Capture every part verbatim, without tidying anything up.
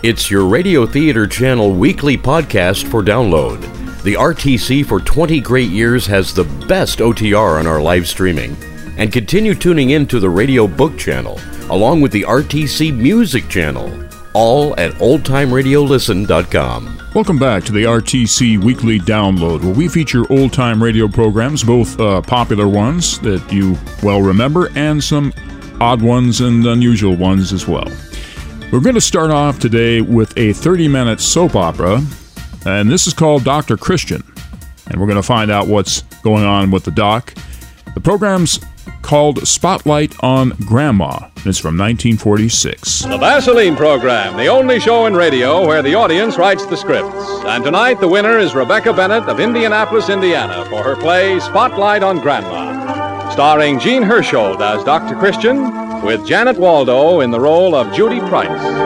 It's your Radio Theater Channel weekly podcast for download. The R T C for twenty great years has the best O T R on our live streaming. And continue tuning in to the Radio Book Channel, along with the R T C Music Channel, all at old time radio listen dot com. Welcome back to the R T C Weekly Download, where we feature old-time radio programs, both uh, popular ones that you well remember and some odd ones and unusual ones as well. We're going to start off today with a thirty-minute soap opera, and this is called Doctor Christian, and we're going to find out what's going on with the doc. The program's called Spotlight on Grandma, and it's from nineteen forty-six. The Vaseline Program, the only show in radio where the audience writes the scripts. And tonight the winner is Rebecca Bennett of Indianapolis, Indiana, for her play Spotlight on Grandma, starring Jean Hersholt as Doctor Christian, with Janet Waldo in the role of Judy Price.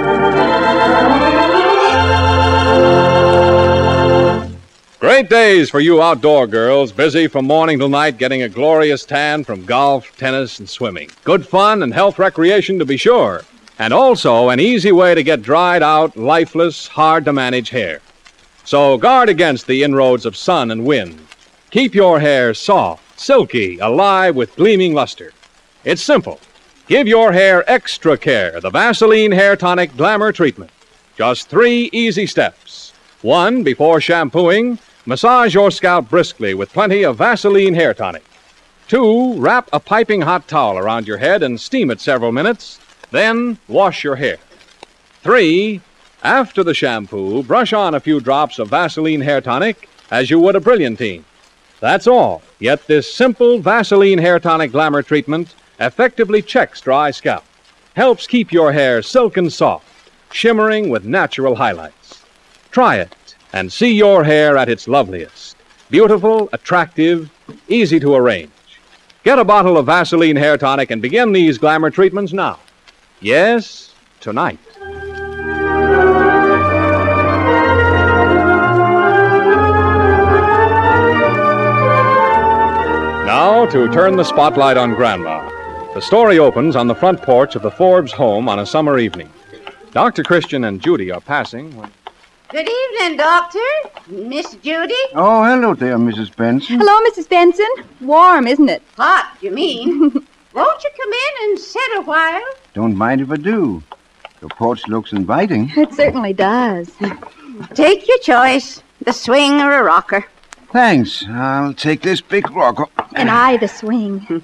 Great days for you outdoor girls, busy from morning till night getting a glorious tan from golf, tennis, and swimming. Good fun and health recreation to be sure, and also an easy way to get dried out, lifeless, hard-to-manage hair. So guard against the inroads of sun and wind. Keep your hair soft, silky, alive with gleaming luster. It's simple. Give your hair extra care, the Vaseline Hair Tonic Glamour Treatment. Just three easy steps. One, before shampooing, massage your scalp briskly with plenty of Vaseline Hair Tonic. Two, wrap a piping hot towel around your head and steam it several minutes. Then, wash your hair. Three, after the shampoo, brush on a few drops of Vaseline Hair Tonic as you would a Brilliantine. That's all. Yet this simple Vaseline Hair Tonic Glamour Treatment effectively checks dry scalp, helps keep your hair silken soft, shimmering with natural highlights. Try it and see your hair at its loveliest. Beautiful, attractive, easy to arrange. Get a bottle of Vaseline Hair Tonic and begin these glamour treatments now. Yes, tonight. Now to turn the spotlight on Grandma. The story opens on the front porch of the Forbes home on a summer evening. Doctor Christian and Judy are passing when... Good evening, Doctor. Miss Judy? Oh, hello there, Missus Benson. Hello, Missus Benson. Warm, isn't it? Hot, you mean? Won't you come in and sit a while? Don't mind if I do. Your porch looks inviting. It certainly does. Take your choice, the swing or a rocker. Thanks. I'll take this big rocker. And I the swing.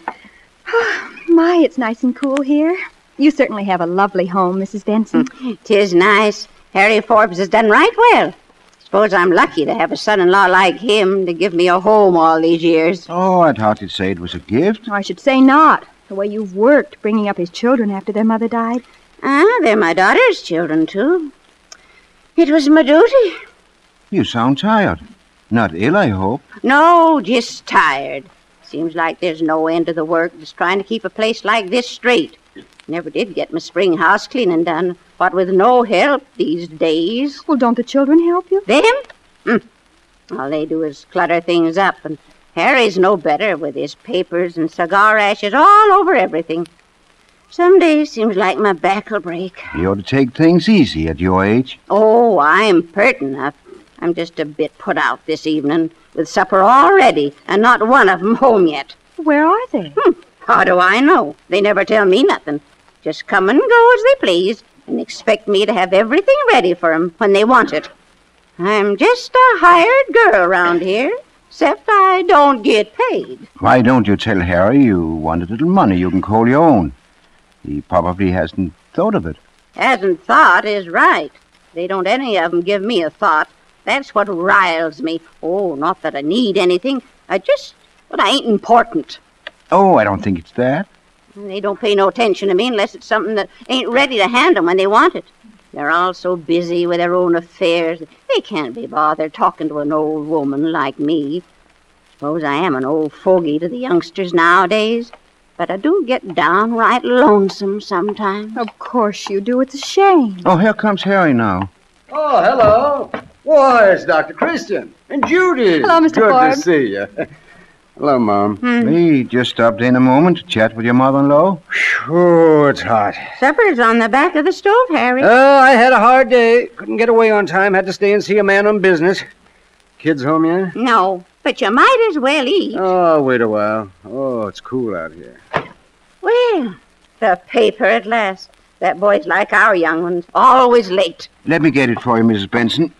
My, it's nice and cool here. You certainly have a lovely home, Missus Benson. Tis nice. Harry Forbes has done right well. Suppose I'm lucky to have a son-in-law like him to give me a home all these years. Oh, I thought you'd say it was a gift. I should say not. The way you've worked bringing up his children after their mother died. Ah, they're my daughter's children, too. It was my duty. You sound tired. Not ill, I hope. No, just tired. Seems like there's no end to the work, just trying to keep a place like this straight. Never did get my spring house cleaning done, what with no help these days. Well, don't the children help you? Them? Mm. All they do is clutter things up, and Harry's no better with his papers and cigar ashes all over everything. Some days seems like my back'll break. You ought to take things easy at your age. Oh, I'm pert enough. I'm just a bit put out this evening, with supper all ready, and not one of 'em home yet. Where are they? Hmm. How do I know? They never tell me nothing. Just come and go as they please, and expect me to have everything ready for 'em when they want it. I'm just a hired girl around here, except I don't get paid. Why don't you tell Harry you want a little money you can call your own? He probably hasn't thought of it. Hasn't thought is right. They don't any of 'em give me a thought. That's what riles me. Oh, not that I need anything. I just, but I ain't important. Oh, I don't think it's that. They don't pay no attention to me unless it's something that ain't ready to hand 'em when they want it. They're all so busy with their own affairs. They can't be bothered talking to an old woman like me. Suppose I am an old fogey to the youngsters nowadays, but I do get downright lonesome sometimes. Of course you do. It's a shame. Oh, here comes Harry now. Oh, hello. Why, it's Doctor Christian and Judy. Hello, Mister Good Forbes. to see you. Hello, Mom. Hmm. Me just stopped in a moment to chat with your mother-in-law. Oh, it's hot. Supper's on the back of the stove, Harry. Oh, I had a hard day. Couldn't get away on time. Had to stay and see a man on business. Kids home yet? No, but you might as well eat. Oh, wait a while. Oh, it's cool out here. Well, the paper at last. That boy's like our young ones, always late. Let me get it for you, Missus Benson.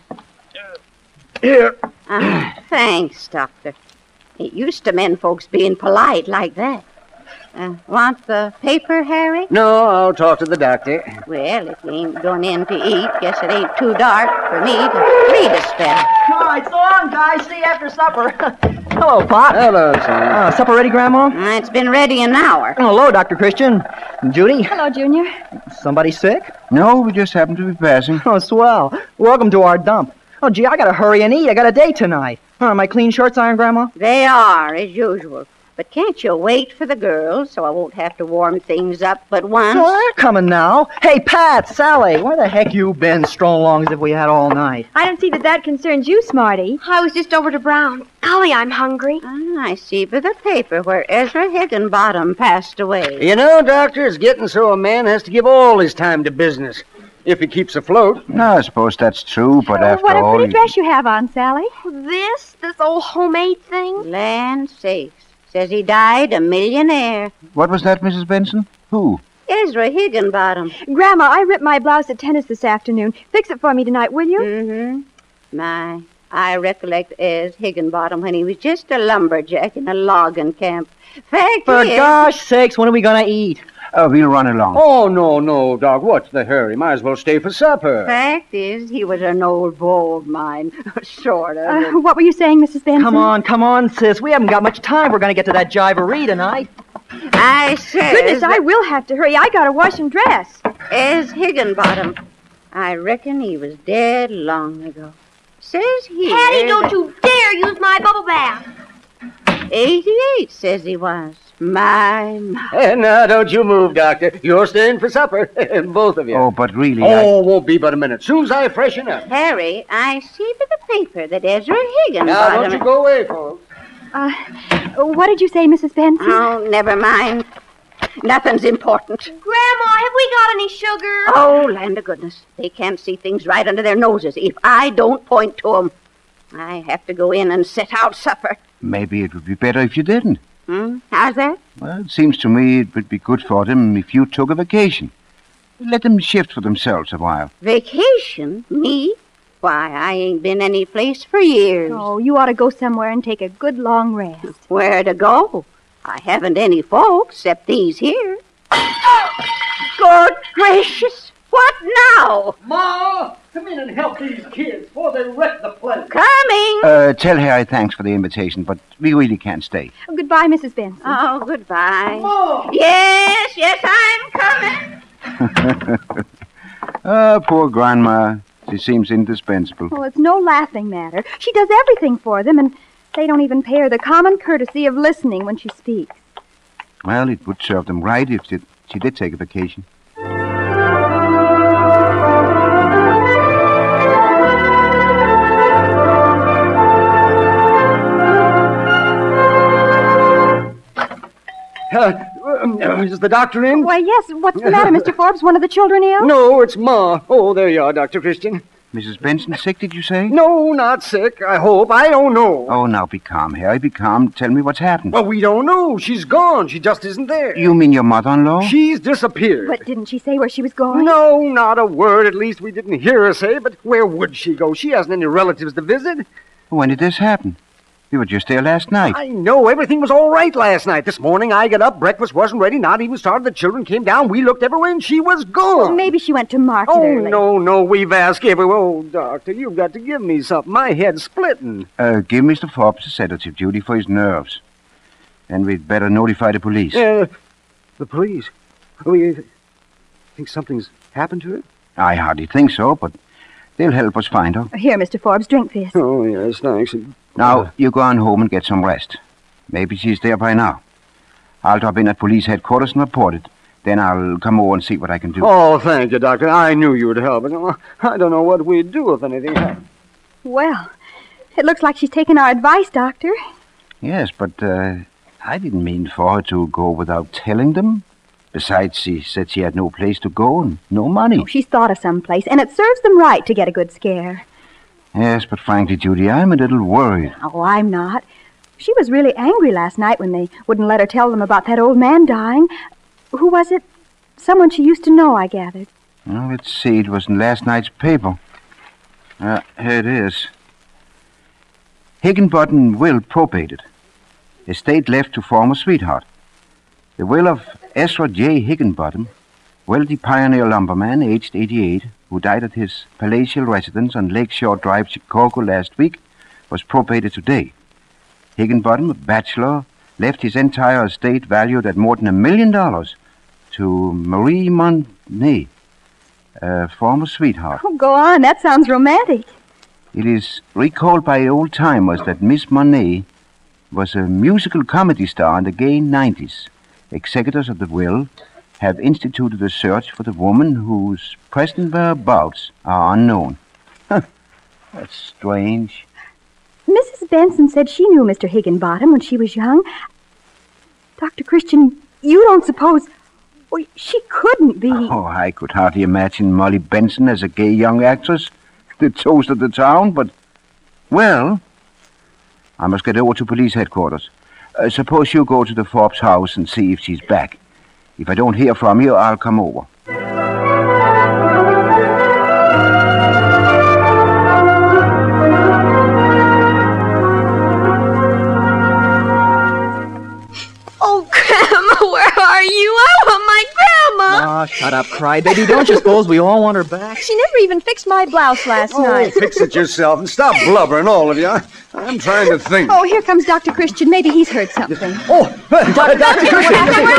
Here. Uh, thanks, Doctor. It used to men folks being polite like that. Uh, want the paper, Harry? No, I'll talk to the doctor. Well, if you ain't going in to eat, guess it ain't too dark for me to read a spell. All right, so long, guys. See you after supper. Hello, Pop. Hello, son. Uh, supper ready, Grandma? Uh, it's been ready an hour. Hello, Doctor Christian. And Judy. Hello, Junior. Somebody sick? No, we just happen to be passing. Oh, swell. Welcome to our dump. Oh, gee, I gotta hurry and eat. I got a date tonight. Are my clean shirts ironed, Grandma? They are, as usual. But can't you wait for the girls so I won't have to warm things up but once? Oh, they're coming now. Hey, Pat, Sally, where the heck you been strolling along as if we had all night? I don't see that that concerns you, Smarty. I was just over to Brown. Golly, I'm hungry. Ah, I see by the paper where Ezra Higginbottom passed away. You know, Doctor, it's getting so a man has to give all his time to business. If he keeps afloat. No, I suppose that's true, but Oh, after what a all... pretty dress you have on, Sally. This? This old homemade thing? Land sakes. Says he died a millionaire. What was that, Missus Benson? Who? Ezra Higginbottom. Grandma, I ripped my blouse at tennis this afternoon. Fix it for me tonight, will you? Mm-hmm. My, I recollect Ez Higginbottom when he was just a lumberjack in a logging camp. Fact For is... gosh sakes, when are we gonna eat? Oh, we'll run along. Oh, no, no, Doc. What's the hurry? Might as well stay for supper. Fact is, he was an old beau of mine. sort of. Uh, what were you saying, Missus Benson? Come on, come on, sis. We haven't got much time. We're gonna get to that jivaree tonight. I said... Goodness, I will have to hurry. I gotta wash and dress. Ez Higginbottom. I reckon he was dead long ago. Says here... Patty, don't you dare use my bubble bath. eighty-eight, says he was. My, my. And now, don't you move, Doctor. You're staying for supper. Both of you. Oh, but really, Oh, won't be but a minute. Soon as I freshen up. Harry, I see by the paper that Ezra Higginbottom... Now, don't you go away, folks. Uh, what did you say, Missus Benson? Oh, never mind. Nothing's important. Grandma, have we got any sugar? Oh, land of goodness. They can't see things right under their noses if I don't point to 'em. I have to go in and set out supper. maybe it would be better if you didn't. Hmm? How's that? Well, it seems to me it would be good for them if you took a vacation. Let them shift for themselves a while. Vacation? Me? Why, I ain't been any place for years. Oh, you ought to go somewhere and take a good long rest. Where to go? I haven't any folks except these here. Good gracious! What now? Ma, come in and help these kids before they wreck the place. Coming! Uh, tell Harry thanks for the invitation, but we really can't stay. Oh, goodbye, Missus Benson. Oh, goodbye. Ma! Yes, yes, I'm coming. Ah, poor Grandma. She seems indispensable. Well, it's no laughing matter. She does everything for them, and they don't even pay her the common courtesy of listening when she speaks. Well, it would serve them right if she, she did take a vacation. Uh, uh, is the doctor in? Why, yes. What's the matter, Mister Forbes? One of the children ill? No, it's Ma. Oh, there you are, Doctor Christian. Missus Benson sick, did you say? No, not sick, I hope. I don't know. Oh, now be calm, Harry. Be calm. Tell me what's happened. Well, we don't know. She's gone. She just isn't there. You mean your mother-in-law? She's disappeared. But didn't she say where she was going? No, not a word. At least we didn't hear her say, but where would she go? She hasn't any relatives to visit. When did this happen? You were just there last night. I know. Everything was all right last night. This morning I got up. Breakfast wasn't ready. Not even started. The children came down. We looked everywhere, and she was gone. Well, maybe she went to market Oh, early. no, no. We've asked everywhere. Oh, Doctor, you've got to give me something. My head's splitting. Uh, give Mister Forbes a sedative, Judy, for his nerves. Then we'd better notify the police. Uh, the police? Oh, you think something's happened to her? I hardly think so, but they'll help us find her. Here, Mister Forbes, drink this. Oh, yes, thanks. Now, you go on home and get some rest. Maybe she's there by now. I'll drop in at police headquarters and report it. Then I'll come over and see what I can do. Oh, thank you, Doctor. I knew you would help. But I don't know what we'd do if anything happened. Well, it looks like she's taken our advice, Doctor. Yes, but uh, I didn't mean for her to go without telling them. Besides, she said she had no place to go and no money. Oh, she's thought of some place, and it serves them right to get a good scare. Yes, but frankly, Judy, I'm a little worried. Oh, I'm not. She was really angry last night when they wouldn't let her tell them about that old man dying. Who was it? Someone she used to know, I gathered. Well, let's see. It was in last night's paper. Uh, here it is. Higginbottom will probated. Estate left to former sweetheart. The will of Ezra J. Higginbottom, wealthy pioneer lumberman, aged eighty-eight, who died at his palatial residence on Lakeshore Drive, Chicago, last week, was probated today. Higginbottom, a bachelor, left his entire estate valued at more than a million dollars to Marie Monet, a former sweetheart. Oh, go on. That sounds romantic. It is recalled by old-timers that Miss Monet was a musical comedy star in the gay nineties. Executors of the will have instituted a search for the woman whose present whereabouts are unknown. That's strange. Missus Benson said she knew Mister Higginbottom when she was young. Doctor Christian, you don't suppose... Oh, she couldn't be... Oh, I could hardly imagine Molly Benson as a gay young actress. The toast of the town, but... Well, I must get over to police headquarters. Uh, suppose you go to the Forbes house and see if she's back. If I don't hear from you, I'll come over. Oh, Grandma, where are you? I want my Grandma. Ah, shut up, crybaby. Don't you suppose we all want her back? She never even fixed my blouse last Oh, night. fix it yourself and stop blubbering, all of you. I, I'm trying to think. Oh, here comes Doctor Christian. Maybe he's heard something. Oh, Doctor Christian.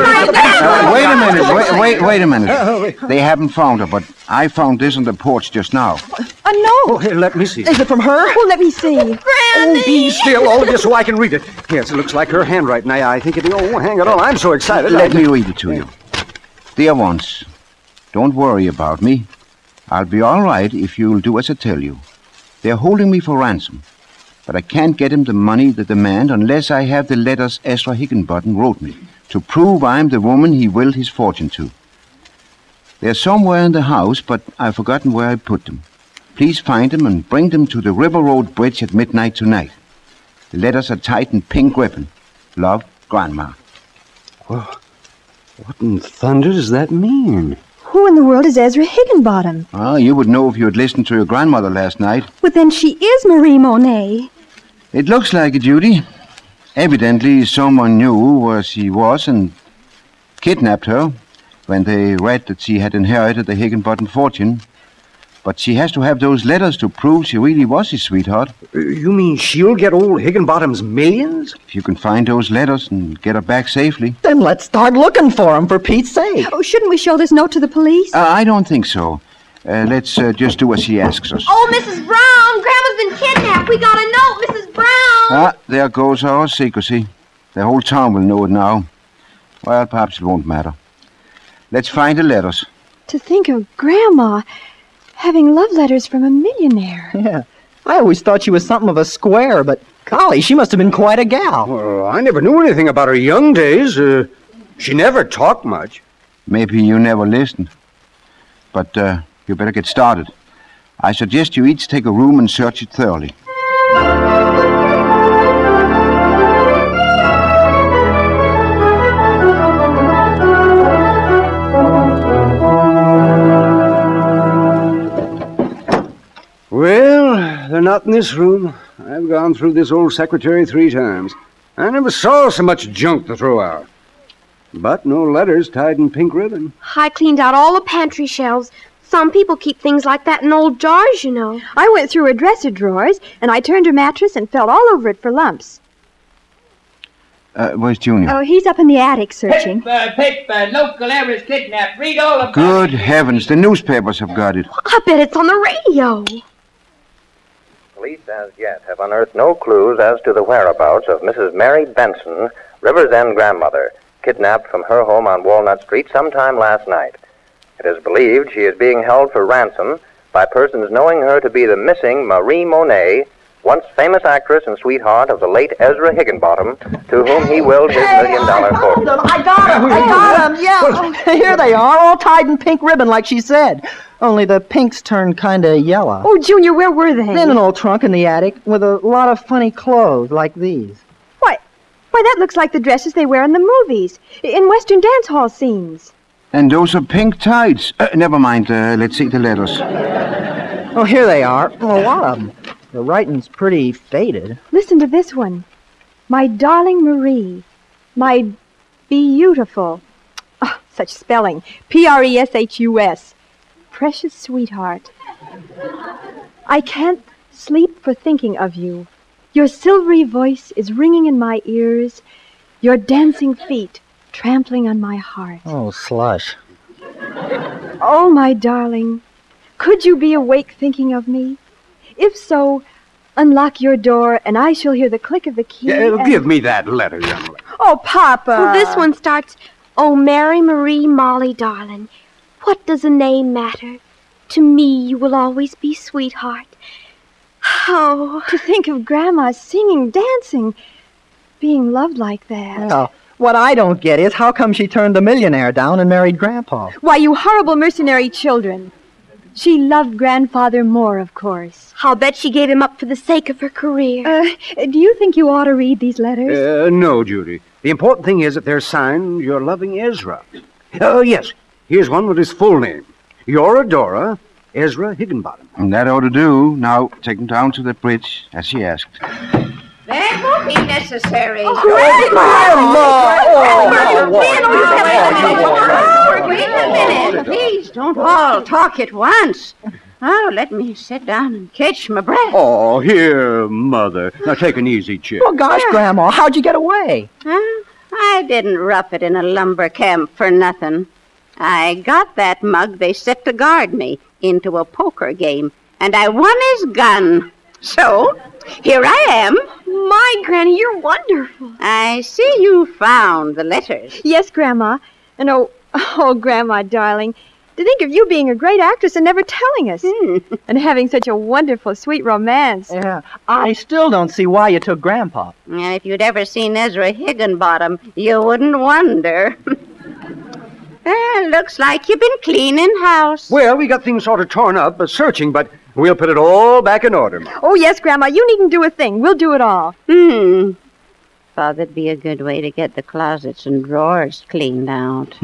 Uh, wait a minute, wait, wait, wait a minute. They haven't found her, but I found this on the porch just now. A note. Oh, here, let me see. Is it from her? Oh, let me see. Oh, be still, all of you, so I can read it. Yes, it looks like her handwriting. I, I think it... Oh, hang it all. I'm so excited. Let me read it to you. Dear ones, don't worry about me. I'll be all right if you'll do as I tell you. They're holding me for ransom, but I can't get him the money they demand unless I have the letters Ezra Higginbottom wrote me to prove I'm the woman he willed his fortune to. They're somewhere in the house, but I've forgotten where I put them. Please find them and bring them to the River Road Bridge at midnight tonight. The letters are tied in pink ribbon. Love, Grandma. Well, what in thunder does that mean? Who in the world is Ezra Higginbottom? Ah, you would know if you had listened to your grandmother last night. But then she is Marie Monet. It looks like it, Judy. Evidently, someone knew where she was and kidnapped her when they read that she had inherited the Higginbottom fortune. But she has to have those letters to prove she really was his sweetheart. Uh, you mean she'll get old Higginbottom's millions? If you can find those letters and get her back safely. Then let's start looking for them, for Pete's sake. Oh, shouldn't we show this note to the police? Uh, I don't think so. Uh, let's uh, just do as she asks us. Oh, Missus Brown, Grandma's been kidnapped. We got a note, Missus Brown. Ah, there goes our secrecy. The whole town will know it now. Well, perhaps it won't matter. Let's find the letters. To think of Grandma having love letters from a millionaire. Yeah. I always thought she was something of a square, but golly, she must have been quite a gal. Well, I never knew anything about her young days. Uh, she never talked much. Maybe you never listened. But uh, you better get started. I suggest you each take a room and search it thoroughly. Well, they're not in this room. I've gone through this old secretary three times. I never saw so much junk to throw out. But no letters tied in pink ribbon. I cleaned out all the pantry shelves. Some people keep things like that in old jars, you know. I went through her dresser drawers, and I turned her mattress and felt all over it for lumps. Uh, where's Junior? Oh, he's up in the attic searching. Pip, uh, Pip, uh, local areas kidnapped. Read all about Good it. heavens, the newspapers have got it. I bet it's on the radio. Police as yet have unearthed no clues as to the whereabouts of Missus Mary Benson, River's End grandmother, kidnapped from her home on Walnut Street sometime last night. It is believed she is being held for ransom by persons knowing her to be the missing Marie Monet, once famous actress and sweetheart of the late Ezra Higginbottom, to whom he willed his million-dollar fortune. I got him! I got him! Yeah! Oh, here they are, all tied in pink ribbon like she said. Only the pinks turned kind of yellow. Oh, Junior, where were they? In an old trunk in the attic with a lot of funny clothes like these. Why, why, that looks like the dresses they wear in the movies, in Western dance hall scenes. And those are pink tights. Uh, never mind. Uh, let's see the letters. Oh, here they are. Oh, a lot of them. The writing's pretty faded. Listen to this one. My darling Marie. My beautiful. Oh, such spelling. P R E S H U S. Precious sweetheart. I can't sleep for thinking of you. Your silvery voice is ringing in my ears. Your dancing feet trampling on my heart. Oh, slush. Oh, my darling. Could you be awake thinking of me? If so, unlock your door and I shall hear the click of the key. Yeah, and... Give me that letter, young lady. Oh, Papa. Well, this one starts, Oh, Mary Marie Molly, darling. What does a name matter? To me, you will always be sweetheart. Oh. To think of Grandma singing, dancing, being loved like that. Well, what I don't get is how come she turned the millionaire down and married Grandpa? Why, you horrible mercenary children. She loved Grandfather more, of course. I'll bet she gave him up for the sake of her career. Uh, do you think you ought to read these letters? Uh, no, Judy. The important thing is that they're signed Your Loving Ezra. Oh, yes. Here's one with his full name. Your adorer, Ezra Higginbottom. And that ought to do. Now, take him down to the bridge, as she asked. That won't be necessary. Oh, Grandma! Wait a minute. Please, don't all talk at once. Oh, let me sit down and catch my breath. Oh, here, Mother. Now, take an easy chair. Oh, gosh, Grandma, how'd you get away? Huh? I didn't rough it in a lumber camp for nothing. I got that mug they set to guard me into a poker game, and I won his gun. So, here I am. My, Granny, you're wonderful. I see you found the letters. Yes, Grandma. And oh, oh, Grandma, darling, to think of you being a great actress and never telling us. Hmm. And having such a wonderful, sweet romance. Yeah, I still don't see why you took Grandpa. And if you'd ever seen Ezra Higginbottom, you wouldn't wonder. Uh, looks like you've been cleaning house. Well, we got things sort of torn up, but searching, but we'll put it all back in order, Ma. Oh, yes, Grandma, you needn't do a thing. We'll do it all. Hmm. Thought that'd be a good way to get the closets and drawers cleaned out.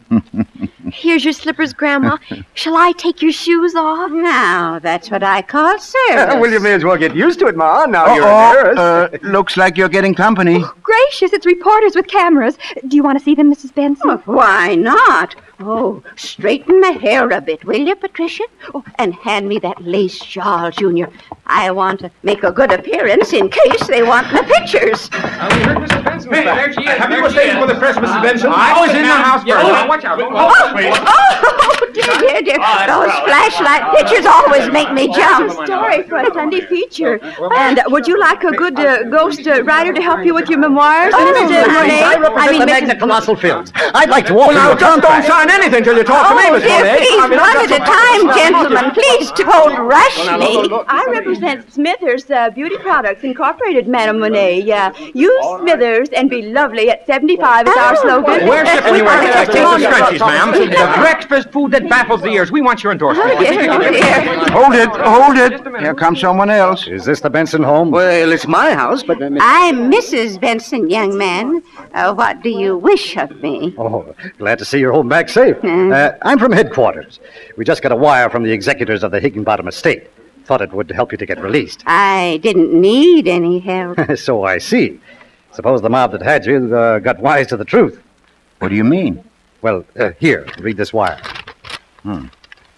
Here's your slippers, Grandma. Shall I take your shoes off? Now, that's what I call service. Uh, well, you may as well get used to it, Ma. Now you're Uh-oh. a nurse. Uh, looks like you're getting company. Gracious, it's reporters with cameras. Do you want to see them, Missus Benson? Oh, why not? Oh, straighten my hair a bit, will you, Patricia? Oh, and hand me that lace shawl, Junior. I want to make a good appearance in case they want the pictures. Uh, we heard Missus Benson. Hey, there she is. Have you there a statement for the press, Missus Benson? I was in the house Yeah, first. oh, watch out. Oh, Oh, oh, dear, dear, dear. Those flashlight pictures always make me jump. Story for a Sunday feature. And uh, would you like a good uh, ghost uh, writer to help you with your memoirs, Oh, Missus my. Monet? I represent mean, the Missus Magna Colossal Films. I'd like to walk Well, now, into a just don't contract. sign anything till you talk to me, Oh, Miss dear, Monet. please, I mean, one I've at got a some- time, gentlemen. Please don't rush me. I represent Smithers uh, Beauty Products Incorporated, Madame Monet. Uh, use Smithers and be lovely at seventy-five is our slogan. We're shipping you Uh, a case of scrunchies, ma'am. The breakfast food that baffles the ears. We want your endorsement. Oh, dear, oh, dear. Hold it, hold it. Here comes someone else. Is this the Benson home? Well, it's my house, but... Uh, I'm Missus Benson, young man. Uh, what do you wish of me? Oh, glad to see you're home back safe. Hmm. Uh, I'm from headquarters. We just got a wire from the executors of the Higginbottom estate. Thought it would help you to get released. I didn't need any help. So I see. Suppose the mob that had you uh, got wise to the truth. What do you mean? Well, uh, here, read this wire. Hmm.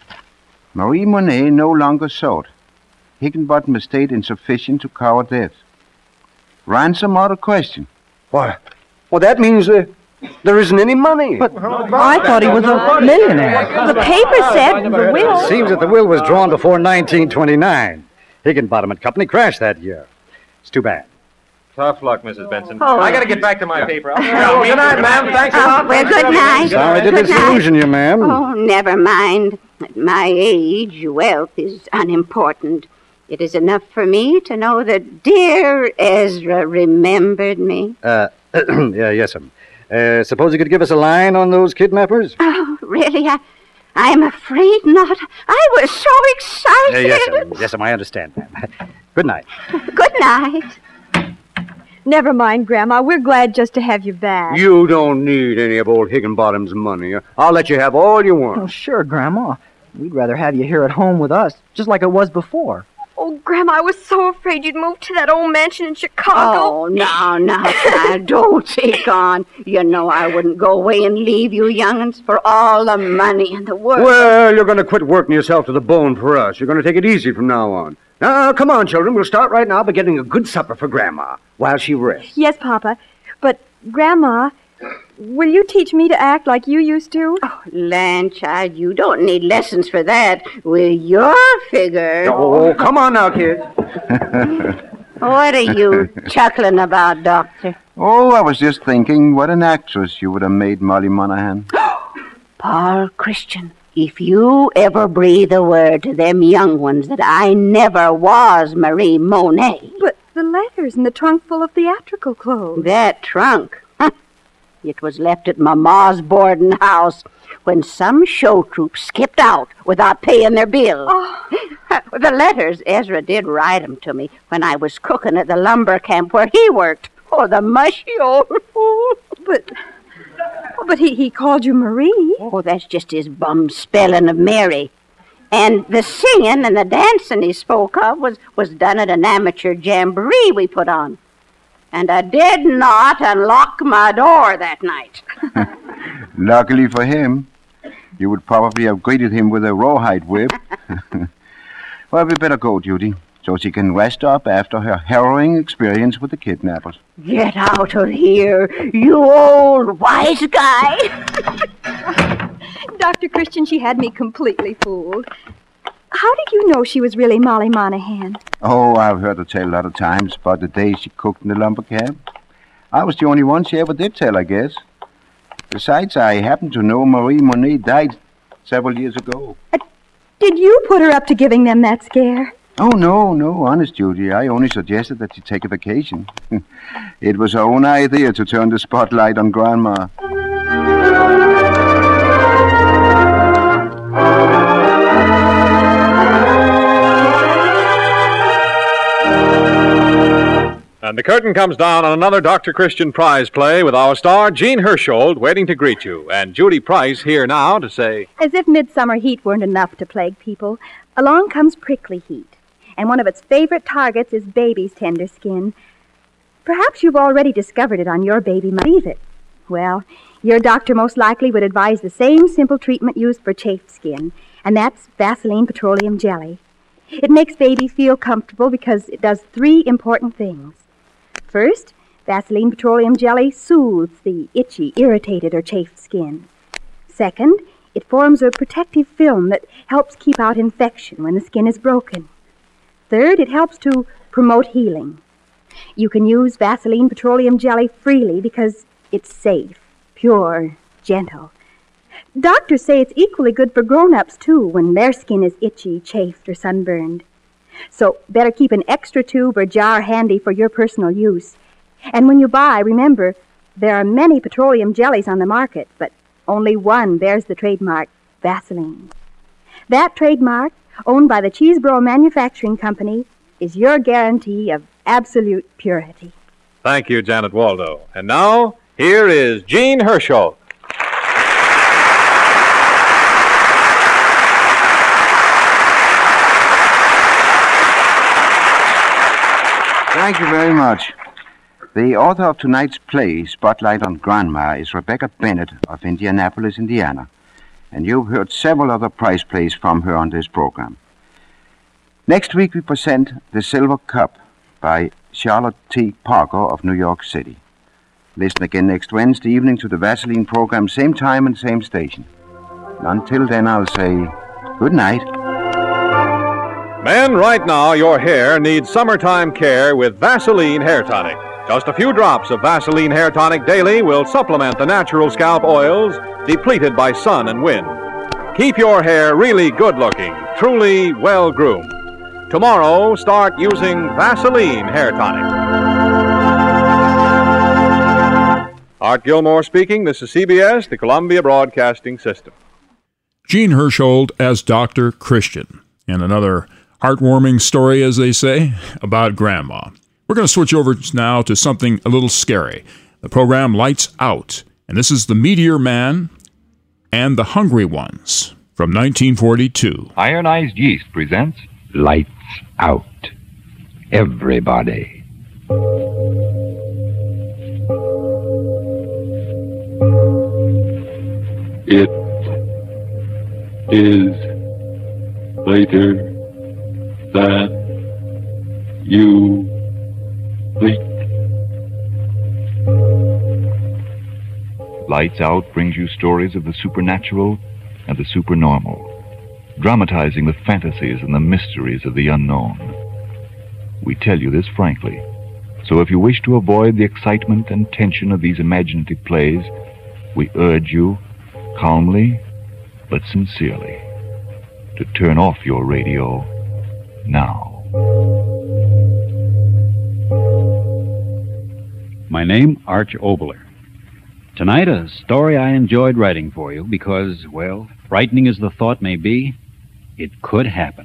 Marie Monet no longer sought. Higginbottom estate insufficient to cover debt. Ransom out of question. Why? Well, that means uh, there isn't any money. But I thought he was a millionaire. The paper said the will. Seems that the will was drawn before nineteen twenty-nine. Higginbottom and Company crashed that year. It's too bad. Tough luck, Missus Benson. Oh. I got to get back to my paper. I'll- Oh, good night, ma'am. Thanks a Oh, lot. well, good night. Sorry to Good night. disillusion you, ma'am. Oh, never mind. At my age, wealth is unimportant. It is enough for me to know that dear Ezra remembered me. Uh, yeah, yes, ma'am. Uh, suppose you could give us a line on those kidnappers? Oh, really? I, I'm afraid not. I was so excited. Uh, yes, ma'am. Yes, ma'am, I understand, ma'am. Good night. Good night. Never mind, Grandma. We're glad just to have you back. You don't need any of old Higginbottom's money. I'll let you have all you want. Oh, sure, Grandma. We'd rather have you here at home with us, just like it was before. Oh, Grandma, I was so afraid you'd move to that old mansion in Chicago. Oh, no, no, child. Don't take on. You know I wouldn't go away and leave you young'uns for all the money in the world. Well, you're going to quit working yourself to the bone for us. You're going to take it easy from now on. Now, come on, children. We'll start right now by getting a good supper for Grandma while she rests. Yes, Papa. But, Grandma, will you teach me to act like you used to? Oh, land, child, you don't need lessons for that. With your figure. Oh, come on now, kids. What are you chuckling about, Doctor? Oh, I was just thinking what an actress you would have made Molly Monahan. Paul Christian, if you ever breathe a word to them young ones that I never was Marie Monet. But the letters in the trunk full of theatrical clothes. That trunk? It was left at Mama's boarding house when some show troupe skipped out without paying their bill. Oh. The letters, Ezra did write 'em to me when I was cooking at the lumber camp where he worked. Oh, the mushy old fool. But, but he, he called you Marie. Oh, that's just his bum spelling of Mary. And the singing and the dancing he spoke of was, was done at an amateur jamboree we put on. And I did not unlock my door that night. Luckily for him, you would probably have greeted him with a rawhide whip. Well, we better go, Judy, so she can rest up after her harrowing experience with the kidnappers. Get out of here, you old wise guy. Doctor Christian, she had me completely fooled. How did you know she was really Molly Monahan? Oh, I've heard her tell a lot of times about the days she cooked in the lumber camp. I was the only one she ever did tell, I guess. Besides, I happen to know Marie Monet died several years ago. Uh, did you put her up to giving them that scare? Oh, no, no, honest, Judy. I only suggested that she take a vacation. It was her own idea to turn the spotlight on Grandma. And the curtain comes down on another Doctor Christian Prize play with our star, Jean Hersholt, waiting to greet you. And Judy Price here now to say... As if midsummer heat weren't enough to plague people, along comes prickly heat. And one of its favorite targets is baby's tender skin. Perhaps you've already discovered it on your baby. Leave it. Well, your doctor most likely would advise the same simple treatment used for chafed skin, and that's Vaseline Petroleum Jelly. It makes baby feel comfortable because it does three important things. First, Vaseline Petroleum Jelly soothes the itchy, irritated, or chafed skin. Second, it forms a protective film that helps keep out infection when the skin is broken. Third, it helps to promote healing. You can use Vaseline Petroleum Jelly freely because it's safe, pure, gentle. Doctors say it's equally good for grown-ups, too, when their skin is itchy, chafed, or sunburned. So better keep an extra tube or jar handy for your personal use. And when you buy, remember, there are many petroleum jellies on the market, but only one bears the trademark Vaseline. That trademark, owned by the Cheeseboro Manufacturing Company, is your guarantee of absolute purity. Thank you, Janet Waldo. And now, here is Jean Hersholt. Thank you very much. The author of tonight's play, Spotlight on Grandma, is Rebecca Bennett of Indianapolis, Indiana. And you've heard several other prize plays from her on this program. Next week we present The Silver Cup by Charlotte T. Parker of New York City. Listen again next Wednesday evening to the Vaseline program, same time and same station. And until then, I'll say good night. Men, right now, your hair needs summertime care with Vaseline Hair Tonic. Just a few drops of Vaseline Hair Tonic daily will supplement the natural scalp oils depleted by sun and wind. Keep your hair really good-looking, truly well-groomed. Tomorrow, start using Vaseline hair tonic. Art Gilmore speaking. This is C B S, the Columbia Broadcasting System. Gene Hersholt as Doctor Christian, and another heartwarming story, as they say, about Grandma. We're going to switch over now to something a little scary. The program Lights Out, and this is The Meteor Man and the Hungry Ones from nineteen forty-two. Ironized Yeast presents Lights Out. Everybody. It is later than you think. Lights Out brings you stories of the supernatural and the supernormal, dramatizing the fantasies and the mysteries of the unknown. We tell you this frankly, so if you wish to avoid the excitement and tension of these imaginative plays, we urge you, calmly but sincerely, to turn off your radio now. My name, Arch Obler. Tonight, a story I enjoyed writing for you because, well, frightening as the thought may be, it could happen.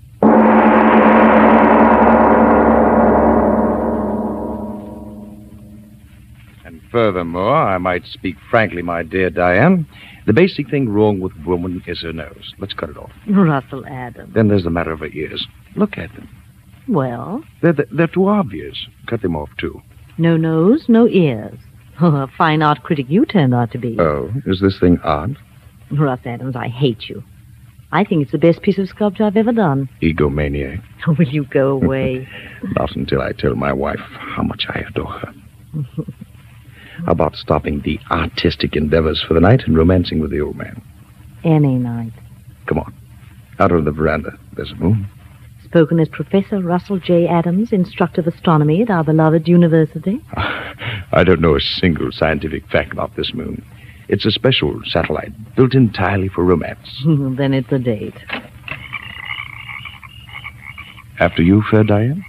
And furthermore, I might speak frankly, my dear Diane, the basic thing wrong with woman is her nose. Let's cut it off. Russell Adams. Then there's the matter of her ears. Look at them. Well? They're, they're too obvious. Cut them off, too. No nose, no ears. Oh, a fine art critic you turned out to be. Oh, is this thing odd? Russ Adams, I hate you. I think it's the best piece of sculpture I've ever done. Egomaniac. Will you go away? Not until I tell my wife how much I adore her. How about stopping the artistic endeavors for the night and romancing with the old man? Any night. Come on. Out on the veranda. There's a moon. Spoken as Professor Russell J. Adams, instructor of astronomy at our beloved university. I don't know a single scientific fact about this moon. It's a special satellite built entirely for romance. Then it's a date. After you, fair Diane?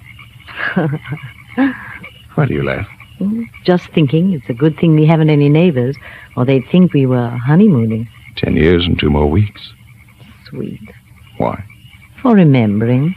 Why do you laugh? Just thinking it's a good thing we haven't any neighbors, or they'd think we were honeymooning. Ten years and two more weeks. Sweet. Why? For remembering.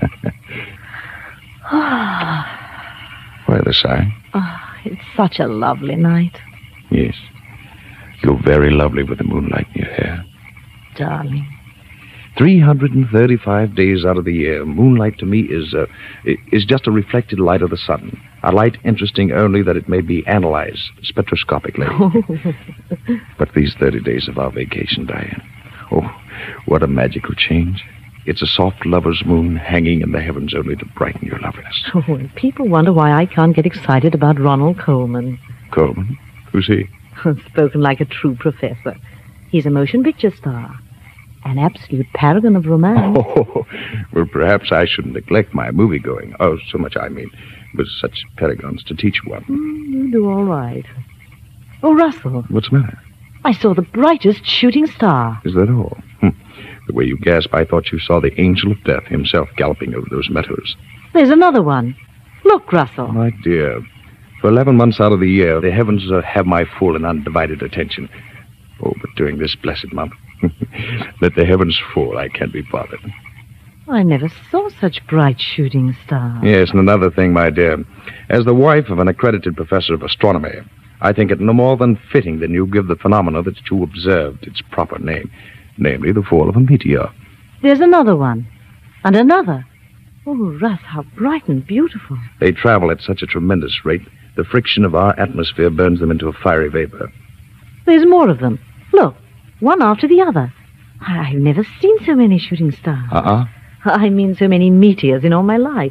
Why the sigh? Oh, it's such a lovely night. Yes. You're very lovely with the moonlight in your hair. Darling. three hundred thirty-five days out of the year, moonlight to me is uh, is just a reflected light of the sun. A light interesting only that it may be analyzed spectroscopically. But these thirty days of our vacation, Diane, oh, what a magical change. It's a soft lover's moon hanging in the heavens only to brighten your loveliness. Oh, people wonder why I can't get excited about Ronald Colman. Colman? Who's he? Spoken like a true professor. He's a motion picture star. An absolute paragon of romance. Oh, well, perhaps I shouldn't neglect my movie-going. Oh, so much I mean, with such paragons to teach one. Mm, you do all right. Oh, Russell. What's the matter? I saw the brightest shooting star. Is that all? Hm. The way you gasp, I thought you saw the angel of death himself galloping over those meadows. There's another one. Look, Russell. My dear, for eleven months out of the year, the heavens uh, have my full and undivided attention. Oh, but during this blessed month, let the heavens fall. I can't be bothered. I never saw such bright shooting stars. Yes, and another thing, my dear. As the wife of an accredited professor of astronomy, I think it no more than fitting that you give the phenomena that you observed its proper name, namely the fall of a meteor. There's another one. And another. Oh, Russ, how bright and beautiful. They travel at such a tremendous rate, the friction of our atmosphere burns them into a fiery vapor. There's more of them. Look, one after the other. I've never seen so many shooting stars. Uh-uh. I mean so many meteors in all my life.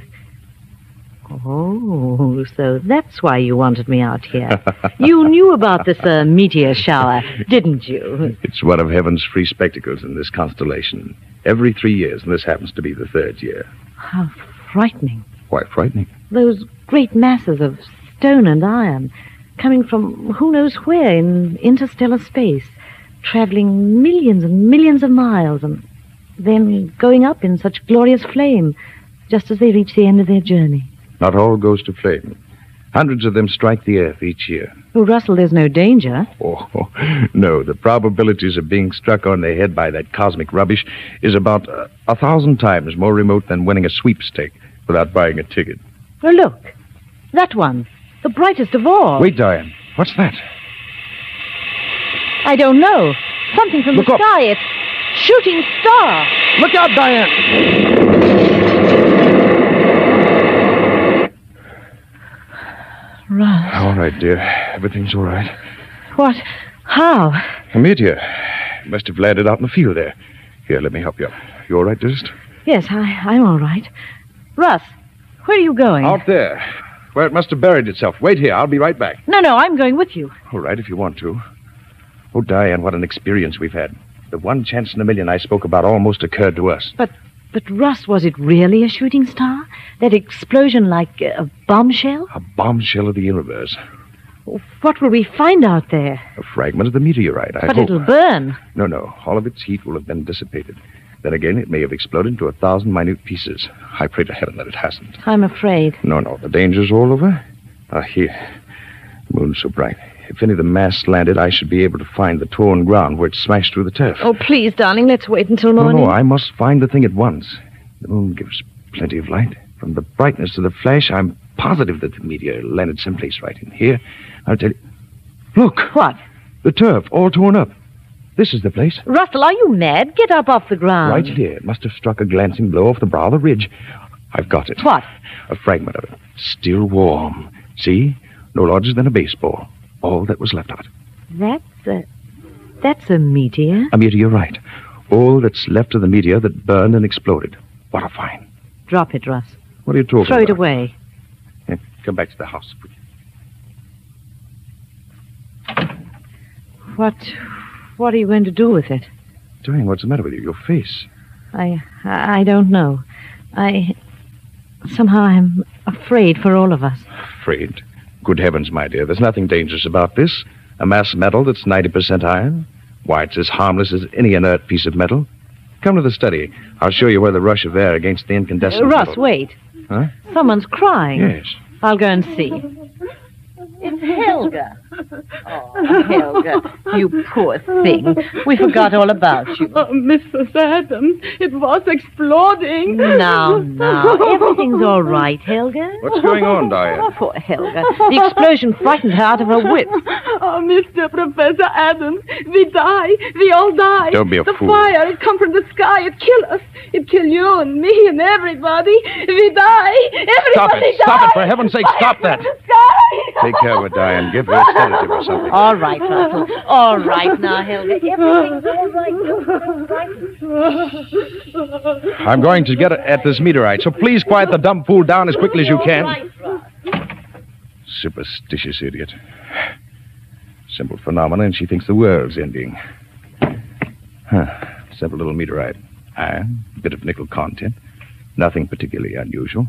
Oh, so that's why you wanted me out here. You knew about this uh, meteor shower, didn't you? It's one of heaven's free spectacles in this constellation. Every three years, and this happens to be the third year. How frightening. Why frightening? Those great masses of stone and iron coming from who knows where in interstellar space, traveling millions and millions of miles and then going up in such glorious flame, just as they reach the end of their journey. Not all goes to flame. Hundreds of them strike the earth each year. Oh, Russell, there's no danger. Oh, no. The probabilities of being struck on the head by that cosmic rubbish is about uh, a thousand times more remote than winning a sweepstake without buying a ticket. Oh, look. That one. The brightest of all. Wait, Diane. What's that? I don't know. Something from Look the up. sky. It's shooting star. Look out, Diane! Russ. All right, dear. Everything's all right. What? How? A meteor. It must have landed out in the field there. Here, let me help you up. You all right, dearest? Yes, I, I'm all right. Russ, where are you going? Out there, where it must have buried itself. Wait here. I'll be right back. No, no, I'm going with you. All right, if you want to. Oh, Diane, what an experience we've had. The one chance in a million I spoke about almost occurred to us. But, but Russ, was it really a shooting star? That explosion like a bombshell? A bombshell of the universe. What will we find out there? A fragment of the meteorite, I But hope. it'll burn. No, no. All of its heat will have been dissipated. Then again, it may have exploded into a thousand minute pieces. I pray to heaven that it hasn't. I'm afraid. No, no. The danger's all over. Ah, here. The moon's so bright. If any of the mass landed, I should be able to find the torn ground where it smashed through the turf. Oh, please, darling, let's wait until No, morning. no, I must find the thing at once. The moon gives plenty of light. From the brightness of the flash, I'm positive that the meteor landed someplace right in here. I'll tell you. Look! What? The turf, all torn up. This is the place. Russell, are you mad? Get up off the ground. Right here. It must have struck a glancing blow off the brow of the ridge. I've got it. What? A fragment of it. Still warm. See? No larger than a baseball. All that was left of it. That's a... That's a meteor. A meteorite. All that's left of the meteor that burned and exploded. What a find. Drop it, Russ. What are you talking Throw about? it away. Here, come back to the house. What... What are you going to do with it? Diane, what's the matter with you? Your face. I... I don't know. I... Somehow I'm afraid for all of us. Afraid? Good heavens, my dear. There's nothing dangerous about this. A mass metal that's ninety percent iron. Why, it's as harmless as any inert piece of metal. Come to the study. I'll show you where the rush of air against the incandescent... Uh, Russ, metal- wait. Huh? Someone's crying. Yes. I'll go and see. It's Helga. Oh, Helga, you poor thing. We forgot all about you. Oh, Missus Adams, it was exploding. Now, now, everything's all right, Helga. What's going on, Diane? Oh, poor Helga. The explosion frightened her out of her wits. Oh, Mister Professor Adams, we die. We all die. Don't be a the fool. The fire, it come from the sky. It kill us. It kill you and me and everybody. We die. Everybody Stop it. die. Stop it. For heaven's sake, stop that. Sky. Take care of her, Diane. Give her a sedative or something. All right, Russell. All right now, Helga. Everything's all right. I'm going to get at this meteorite, so please quiet the dumb fool down as quickly as you can. Right, Russ. Superstitious idiot. Simple phenomena, and she thinks the world's ending. Huh. Simple little meteorite. Iron, a bit of nickel content. Nothing particularly unusual.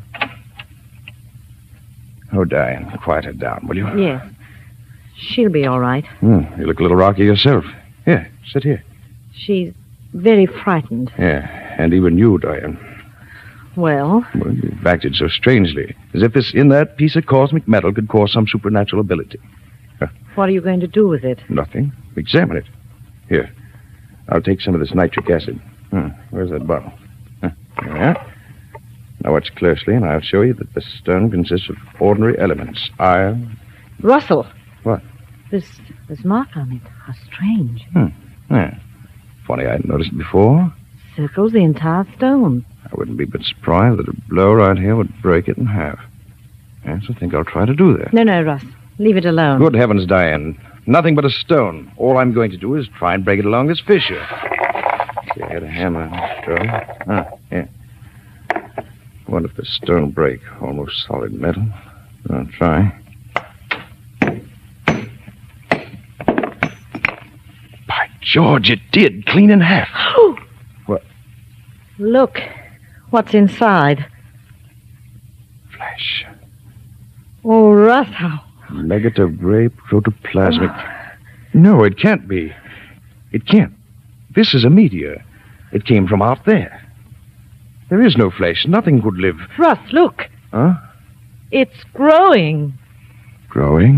Oh, Diane, quiet her down, will you? Yes. She'll be all right. Hmm, you look a little rocky yourself. Here, sit here. She's very frightened. Yeah, and even you, Diane. Well? Well, you've acted so strangely, as if this inert piece of cosmic metal could cause some supernatural ability. What are you going to do with it? Nothing. Examine it. Here, I'll take some of this nitric acid. Hmm, where's that bottle? Huh, there we are. Now watch closely, and I'll show you that the stone consists of ordinary elements. Iron. Russell. What? This this mark on it. How strange. Hmm. Yeah. Funny I hadn't noticed it before. Circles the entire stone. I wouldn't be a bit surprised that a blow right here would break it in half. Yes, I think I'll try to do that. No, no, Russ. Leave it alone. Good heavens, Diane. Nothing but a stone. All I'm going to do is try and break it along this fissure. See, I had a hammer. Strong. Ah, yeah. I wonder if the stone break. Almost solid metal. I'll try. By George, it did. Clean in half. What? Look. What's inside? Flesh. Oh, Russ, how... Negative gray protoplasmic. No, it can't be. It can't. This is a meteor. It came from out there. There is no flesh. Nothing could live. Russ, look. Huh? It's growing. Growing?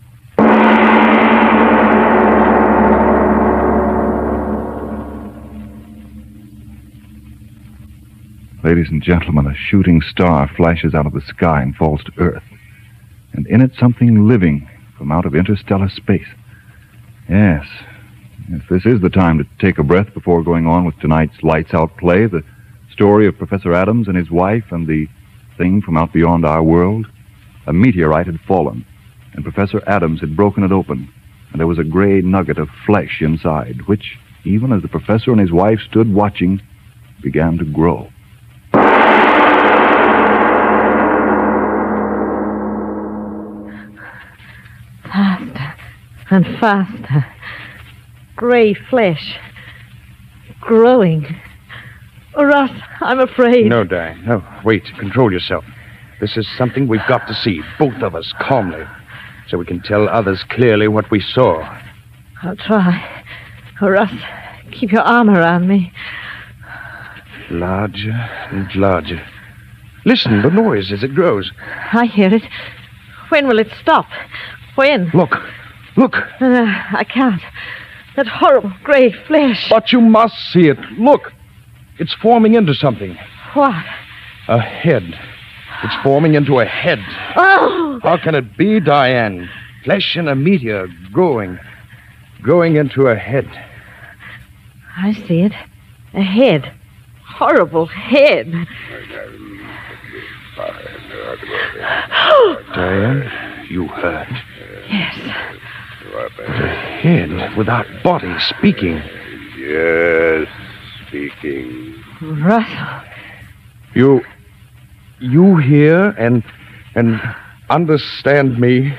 Ladies and gentlemen, a shooting star flashes out of the sky and falls to Earth. And in it, something living from out of interstellar space. Yes. Yes, this is the time to take a breath before going on with tonight's Lights Out play, the story of Professor Adams and his wife and the thing from out beyond our world. A meteorite had fallen, and Professor Adams had broken it open, and there was a gray nugget of flesh inside, which, even as the professor and his wife stood watching, began to grow. Faster and faster. Gray flesh. Growing. Oh, Russ, I'm afraid. No, Diane. No, wait. Control yourself. This is something we've got to see, both of us, calmly, so we can tell others clearly what we saw. I'll try. Oh, Russ, keep your arm around me. Larger and larger. Listen, the noise as it grows. I hear it. When will it stop? When? Look. Look. Uh, I can't. That horrible gray flesh. But you must see it. Look. It's forming into something. What? A head. It's forming into a head. Oh! How can it be, Diane? Flesh in a meteor growing. Growing into a head. I see it. A head. Horrible head. Diane, you heard. Yes. The head without body speaking. Yes, speaking. Russell. You... You hear and... and understand me?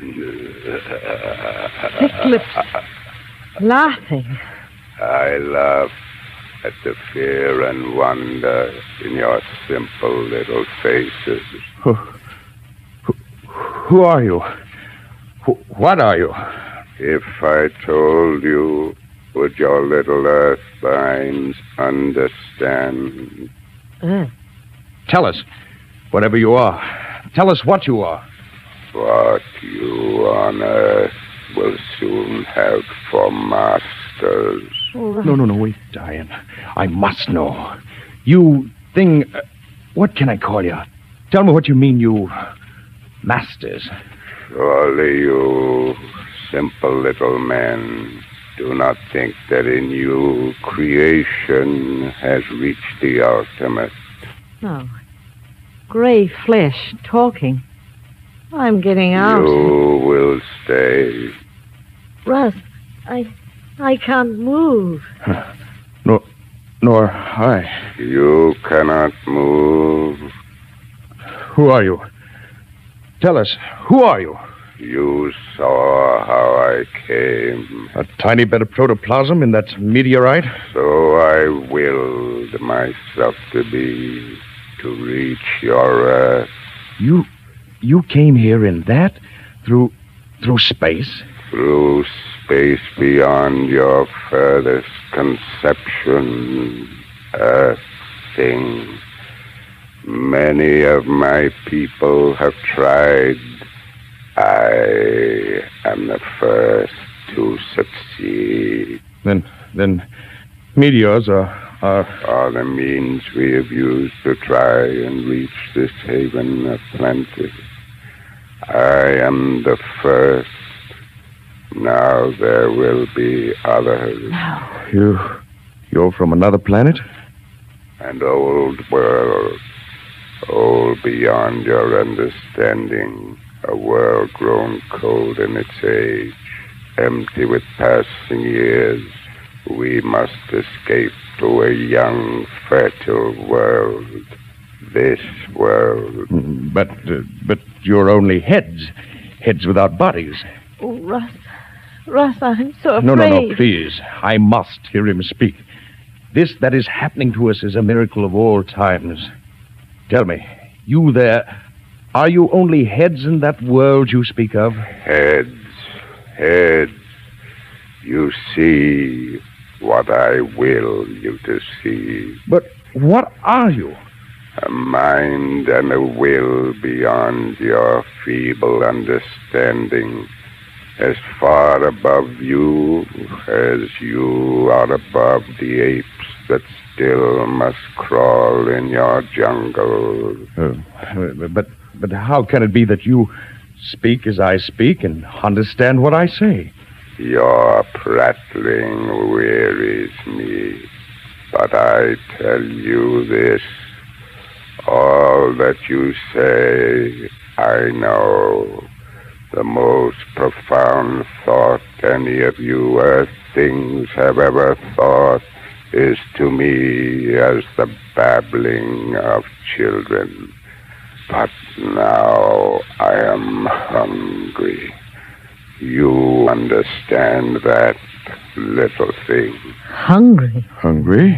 Thick lips. Laughing. I laugh at the fear and wonder in your simple little faces. Who, who, who are you? Who, what are you? If I told you, would your little earthlings understand? Uh. Tell us, whatever you are. Tell us what you are. What you on earth will soon have for masters. Right. No, no, no, wait, Diane. I must know. You thing... Uh, what can I call you? Tell me what you mean, you... masters. Surely you simple little men do not think that in you creation has reached the ultimate. No. Gray flesh talking. I'm getting out. You will stay. Russ, I... I can't move. Nor, nor I. You cannot move. Who are you? Tell us, who are you? You saw how I came. A tiny bit of protoplasm in that meteorite? So I willed myself to be, to reach your earth. You, you came here in that? Through, through space? Through space beyond your furthest conception, Earth thing. Many of my people have tried. I am the first to succeed. Then, then, meteors are, are... are the means we have used to try and reach this haven of plenty. I am the first. Now there will be others. No. You, you're from another planet? An old world. Old beyond your understanding. A world grown cold in its age. Empty with passing years. We must escape to a young, fertile world. This world. But, uh, but you're only heads. Heads without bodies. Oh, Russ. Russ, I'm so afraid. No, no, no, please. I must hear him speak. This that is happening to us is a miracle of all times. Tell me, you there, are you only heads in that world you speak of? Heads. Heads. You see, what I will you to see. But what are you? A mind and a will beyond your feeble understanding, as far above you as you are above the apes that still must crawl in your jungle. Uh, but, but how can it be that you speak as I speak and understand what I say? Your prattling wearies me, but I tell you this. All that you say, I know. The most profound thought any of you earth things have ever thought is to me as the babbling of children. But now I am hungry. You understand that, little thing? Hungry? Hungry?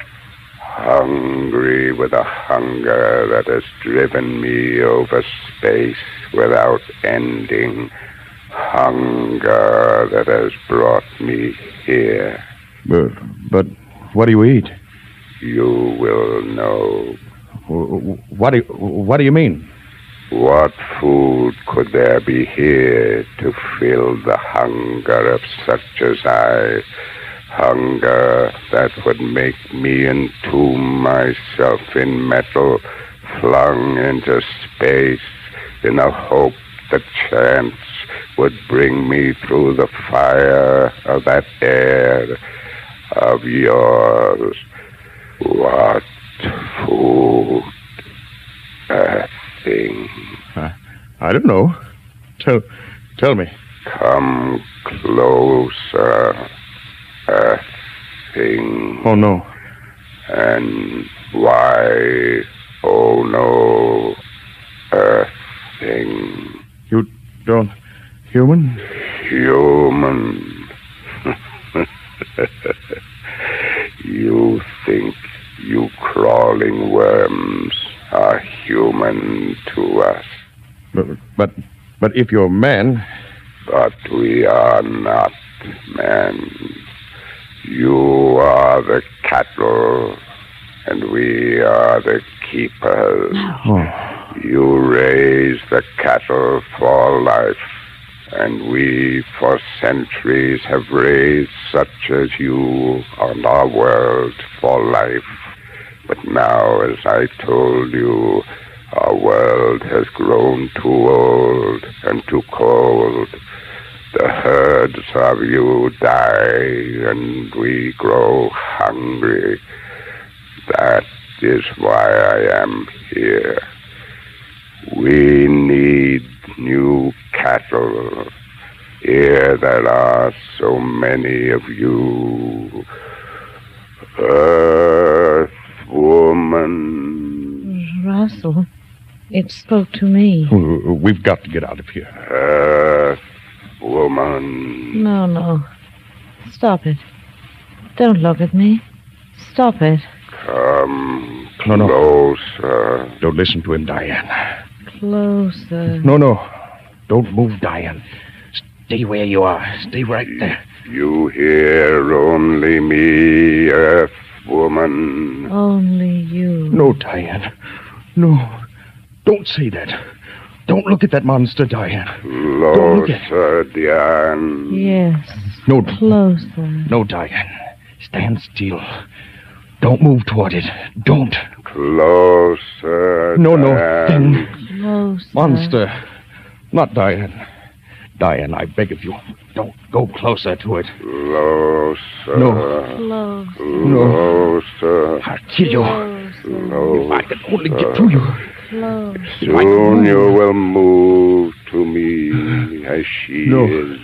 Hungry with a hunger that has driven me over space without ending. Hunger that has brought me here. But, but what do you eat? You will know. What do you, what do you mean? What food could there be here to fill the hunger of such as I? Hunger that would make me entomb myself in metal, flung into space in a hope that chance would bring me through the fire of that air of yours. What food? A thing. I, I don't know. Tell, tell me. Come closer. A thing. Oh, no. And why, oh, no, a thing. You don't... Human? Human. You think you crawling worms are human to us. But, but, but if you're man... But we are not men. You are the cattle, and we are the keepers. Oh. You raise the cattle for life, and we for centuries have raised such as you on our world for life. But now, as I told you, our world has grown too old and too cold. The herds of you die, and we grow hungry. That is why I am here. We need new cattle. Here there are so many of you. Earth woman. Russell, it spoke to me. We've got to get out of here. Earth woman. No, no. Stop it. Don't look at me. Stop it. Come no, no. closer. Don't listen to him, Diane. Closer. No, no. Don't move, Diane. Stay where you are. Stay right there. You hear only me, Earth woman. Only you. No, Diane. No. Don't say that. Don't look at that monster, Diane. Closer, Diane. Yes. No. Closer. No, Diane. Stand still. Don't move toward it. Don't. Closer, No, no. Diane. Thing. Closer. Monster. Not Diane. Diane, I beg of you. Don't go closer to it. Closer. No. Closer. No. Closer. I'll kill you. Closer. If I could only get to you. Close. Soon you will move to me as she No. is.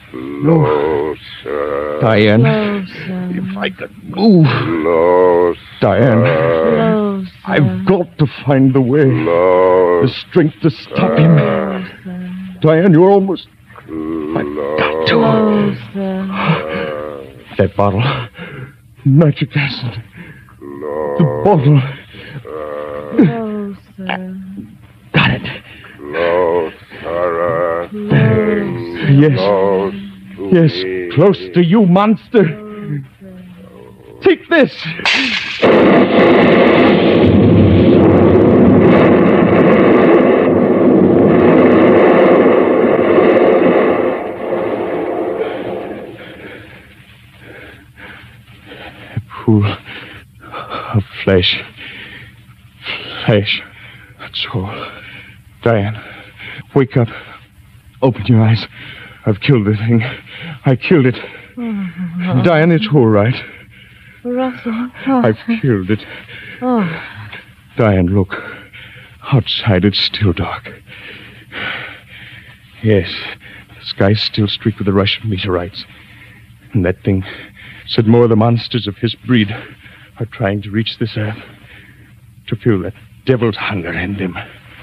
Closer. Diane. Closer. If I could move. Closer. Diane. Closer. I've got to find the way. Closer. The strength to stop him. Closer. Diane, you're almost... Closer. Closer. That bottle. Nitric acid. Closer. The bottle. Closer. Got it. Closer. Closer. Yes. Close to Yes, me. close to you, monster. Take this! A pool of flesh. Flesh. That's all. Diane, wake up. Open your eyes. I've killed the thing. I killed it. Oh, Diane, it's all right. Russell. Oh. I've killed it. Oh. Diane, look. Outside, it's still dark. Yes, the sky's still streaked with the Russian meteorites. And that thing said more of the monsters of his breed are trying to reach this earth to feel that devil's hunger in them.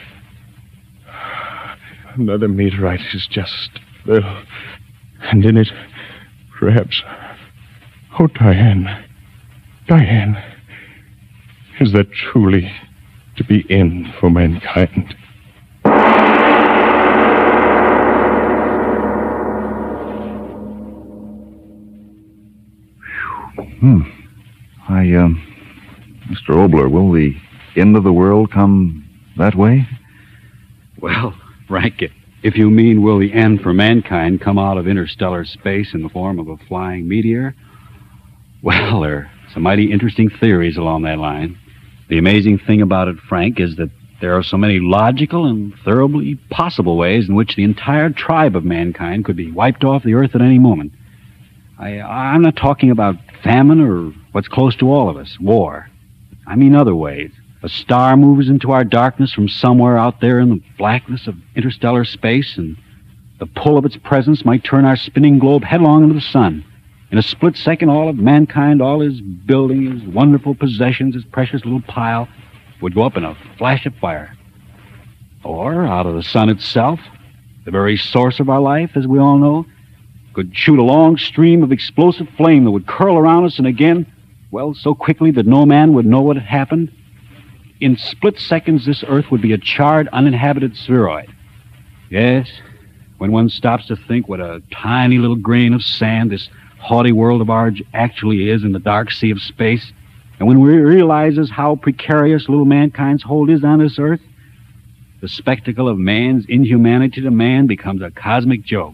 Another meteorite is just well, and in it, perhaps. Oh, Diane. Diane. Is that truly to be in for mankind? Hmm. I, um, Mister Obler, will the end of the world come that way? Well, Frank, if you mean will the end for mankind come out of interstellar space in the form of a flying meteor, well, there are some mighty interesting theories along that line. The amazing thing about it, Frank, is that there are so many logical and thoroughly possible ways in which the entire tribe of mankind could be wiped off the earth at any moment. I, I'm not talking about famine or what's close to all of us, war. I mean other ways. A star moves into our darkness from somewhere out there in the blackness of interstellar space, and the pull of its presence might turn our spinning globe headlong into the sun. In a split second, all of mankind, all his building, his wonderful possessions, his precious little pile, would go up in a flash of fire. Or, out of the sun itself, the very source of our life, as we all know, could shoot a long stream of explosive flame that would curl around us, and again, well, so quickly that no man would know what had happened. In split seconds, this earth would be a charred, uninhabited spheroid. Yes, when one stops to think what a tiny little grain of sand this haughty world of ours actually is in the dark sea of space, and when we realizes how precarious little mankind's hold is on this earth, the spectacle of man's inhumanity to man becomes a cosmic joke.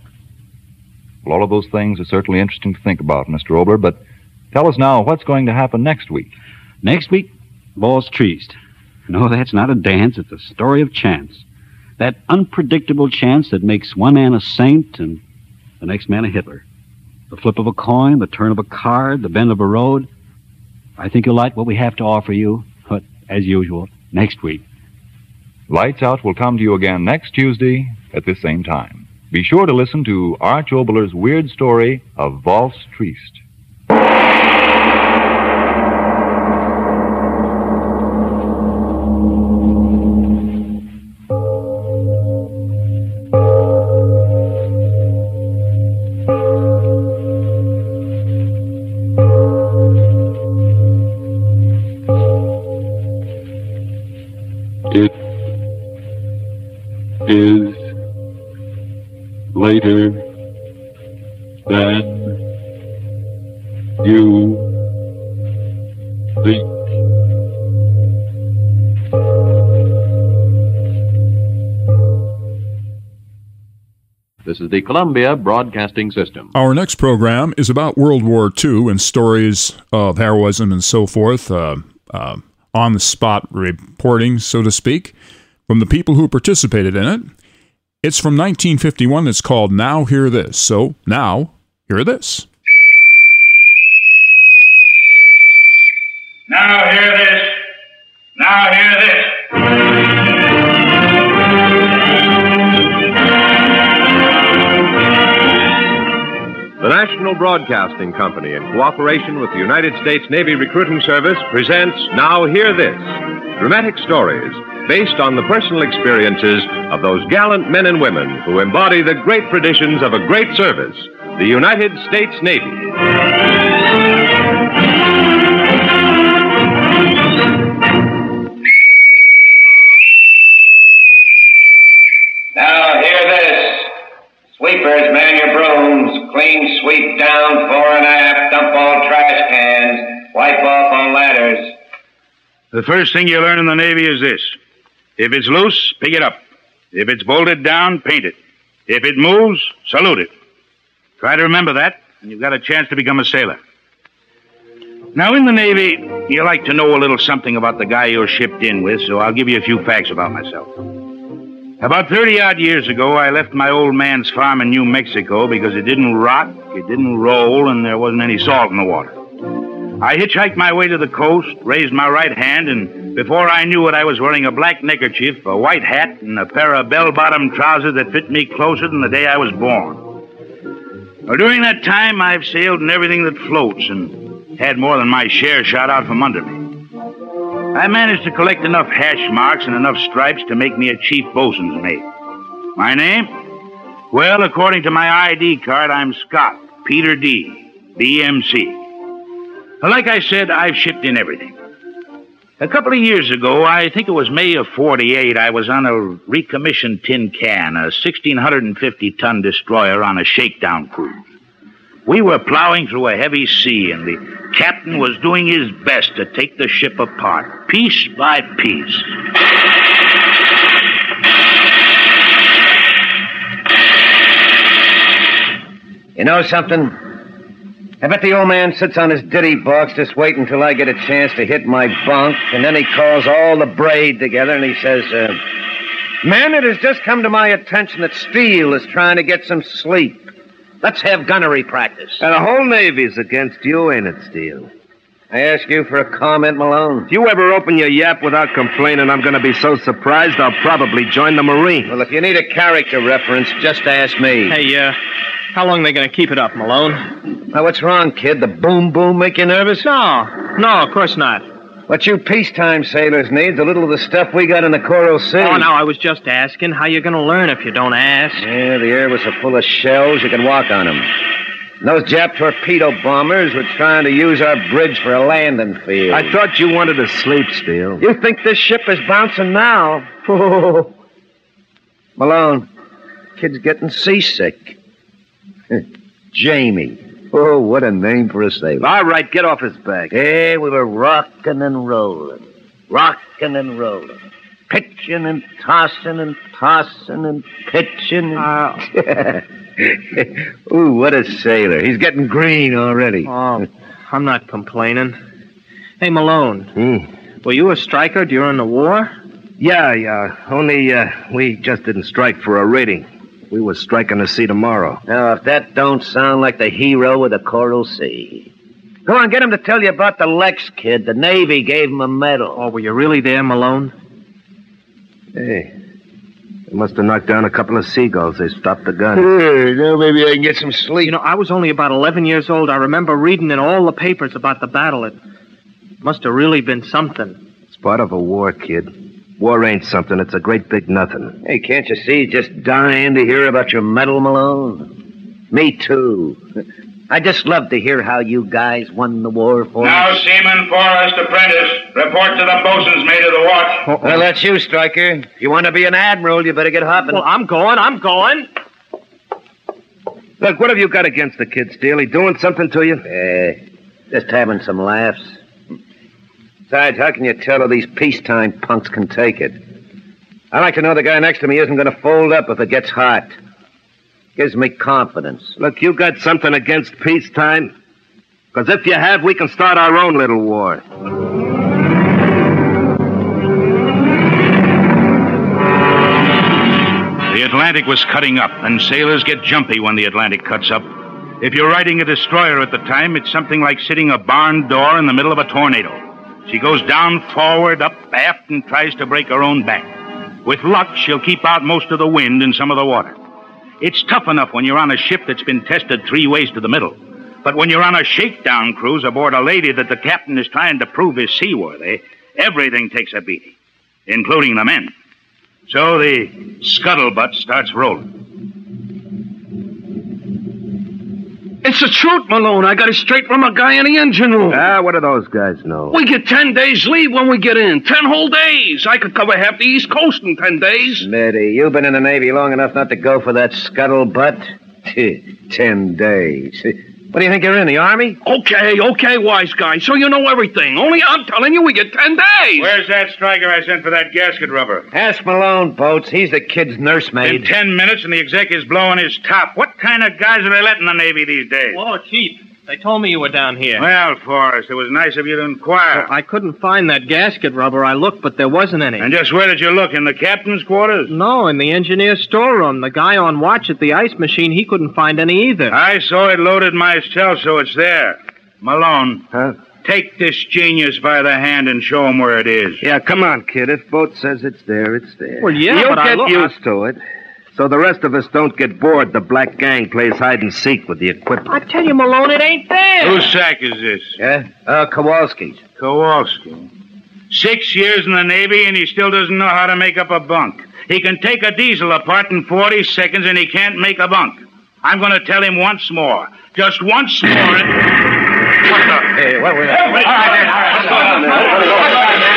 Well, all of those things are certainly interesting to think about, Mister Obler, but tell us now what's going to happen next week. Next week, ball's triste. No, that's not a dance, it's a story of chance. That unpredictable chance that makes one man a saint and the next man a Hitler. The flip of a coin, the turn of a card, the bend of a road. I think you'll like what we have to offer you, but as usual, next week. Lights Out will come to you again next Tuesday at this same time. Be sure to listen to Arch Obler's weird story of Valse Triste. Is later than you think. This is the Columbia Broadcasting System. Our next program is about World War Two and stories of heroism and so forth, uh, uh, on-the-spot reporting, so to speak, from the people who participated in it. It's from nineteen fifty-one. It's called Now Hear This. So, now, hear this. Now hear this. Now hear this. The National Broadcasting Company, in cooperation with the United States Navy Recruiting Service, presents Now Hear This, dramatic stories based on the personal experiences of those gallant men and women who embody the great traditions of a great service, the United States Navy. Now hear this. Sweepers, man your brooms. Clean sweep down fore and aft. Dump all trash cans. The first thing you learn in the Navy is this. If it's loose, pick it up. If it's bolted down, paint it. If it moves, salute it. Try to remember that, and you've got a chance to become a sailor. Now, in the Navy, you like to know a little something about the guy you're shipped in with, so I'll give you a few facts about myself. About thirty-odd years ago, I left my old man's farm in New Mexico because it didn't rock, it didn't roll, and there wasn't any salt in the water. I hitchhiked my way to the coast, raised my right hand, and before I knew it, I was wearing a black neckerchief, a white hat, and a pair of bell-bottom trousers that fit me closer than the day I was born. Well, during that time, I've sailed in everything that floats and had more than my share shot out from under me. I managed to collect enough hash marks and enough stripes to make me a chief bosun's mate. My name? Well, according to my I D card, I'm Scott, Peter D., B M C. Like I said, I've shipped in everything. A couple of years ago, I think it was May of forty-eight, I was on a recommissioned tin can, a sixteen fifty ton destroyer on a shakedown cruise. We were plowing through a heavy sea, and the captain was doing his best to take the ship apart, piece by piece. You know something? I bet the old man sits on his ditty box just waiting until I get a chance to hit my bunk, and then he calls all the braid together and he says, uh, Men, it has just come to my attention that Steele is trying to get some sleep. Let's have gunnery practice. And the whole Navy's against you, ain't it, Steele? I ask you for a comment, Malone. If you ever open your yap without complaining, I'm going to be so surprised I'll probably join the Marines. Well, if you need a character reference, just ask me. Hey, uh, how long are they going to keep it up, Malone? Now, what's wrong, kid? The boom-boom make you nervous? No, no, of course not. What you peacetime sailors need, a little of the stuff we got in the Coral Sea. Oh, now, I was just asking how you going to learn if you don't ask. Yeah, the air was so full of shells you could walk on them. And those Jap torpedo bombers were trying to use our bridge for a landing field. I thought you wanted to sleep, Steele. You think this ship is bouncing now? Oh. Malone, kid's getting seasick. Jamie. Oh, what a name for a sailor. All right, get off his back. Hey, we were rocking and rolling. Rocking and rolling. Pitching and tossing and tossing and pitching. And... Uh... Ooh, what a sailor. He's getting green already. Oh, I'm not complaining. Hey, Malone. Hmm. Were you a striker during the war? Yeah, yeah. Only uh, we just didn't strike for a rating. We was striking the sea tomorrow. Now, if that don't sound like the hero of the Coral Sea. Go on, get him to tell you about the Lex, kid. The Navy gave him a medal. Oh, were you really there, Malone? Hey, they must have knocked down a couple of seagulls. They stopped the gun. Hey, now maybe I can get some sleep. You know, I was only about eleven years old. I remember reading in all the papers about the battle. It must have really been something. It's part of a war, kid. War ain't something. It's a great big nothing. Hey, can't you see? Just dying to hear about your medal, Malone. Me too. I just love to hear how you guys won the war for now, us. Seaman Forrest Apprentice, report to the bosun's mate of the watch. Uh-oh. Well, that's you, Stryker. If you want to be an admiral, you better get hopping. Well, I'm going, I'm going. Look, what have you got against the kid, Steele? He doing something to you? Eh, just having some laughs. Besides, how can you tell if these peacetime punks can take it? I like to know the guy next to me isn't going to fold up if it gets hot. Gives me confidence. Look, you got something against peacetime? Because if you have, we can start our own little war. The Atlantic was cutting up, and sailors get jumpy when the Atlantic cuts up. If you're riding a destroyer at the time, it's something like sitting a barn door in the middle of a tornado. She goes down, forward, up, aft, and tries to break her own back. With luck, she'll keep out most of the wind and some of the water. It's tough enough when you're on a ship that's been tested three ways to the middle. But when you're on a shakedown cruise aboard a lady that the captain is trying to prove is seaworthy, everything takes a beating, including the men. So the scuttlebutt starts rolling. It's the truth, Malone. I got it straight from a guy in the engine room. Ah, what do those guys know? We get ten days leave when we get in. Ten whole days. I could cover half the East Coast in ten days. Smitty, you've been in the Navy long enough not to go for that scuttlebutt. Ten days. What do you think you're in, the Army? Okay, okay, wise guy. So you know everything. Only I'm telling you we get ten days. Where's that striker I sent for that gasket rubber? Ask Malone, Boats. He's the kid's nursemaid. In ten minutes and the exec is blowing his top. What kind of guys are they letting in the Navy these days? Whoa, Chief. They told me you were down here. Well, Forrest, it was nice of you to inquire. Well, I couldn't find that gasket rubber. I looked, but there wasn't any. And just where did you look? In the captain's quarters? No, in the engineer's storeroom. The guy on watch at the ice machine, he couldn't find any either. I saw it loaded myself, so it's there. Malone. Huh? Take this genius by the hand and show him where it is. Yeah, come on, kid. If Boat says it's there, it's there. Well, yeah, You'll but I get look- used to it. So the rest of us don't get bored. The black gang plays hide and seek with the equipment. I tell you, Malone, it ain't there. Whose sack is this? Yeah? Uh, Kowalski's. Kowalski. Six years in the Navy, and he still doesn't know how to make up a bunk. He can take a diesel apart in forty seconds, and he can't make a bunk. I'm going to tell him once more. Just once more. And... What the? Hey, what was All right, all right.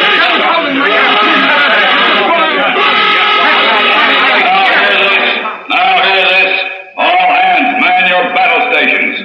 Now hear this. All hands, man your battle stations.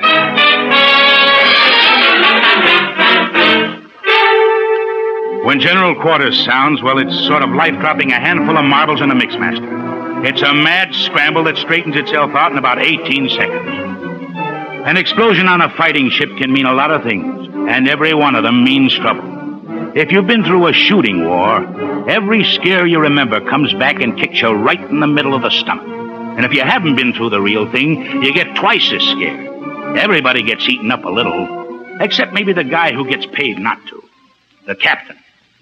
When General Quarters sounds, well, it's sort of like dropping a handful of marbles in a mixmaster. It's a mad scramble that straightens itself out in about eighteen seconds. An explosion on a fighting ship can mean a lot of things, and every one of them means trouble. If you've been through a shooting war, every scare you remember comes back and kicks you right in the middle of the stomach. And if you haven't been through the real thing, you get twice as scared. Everybody gets eaten up a little, except maybe the guy who gets paid not to. The captain.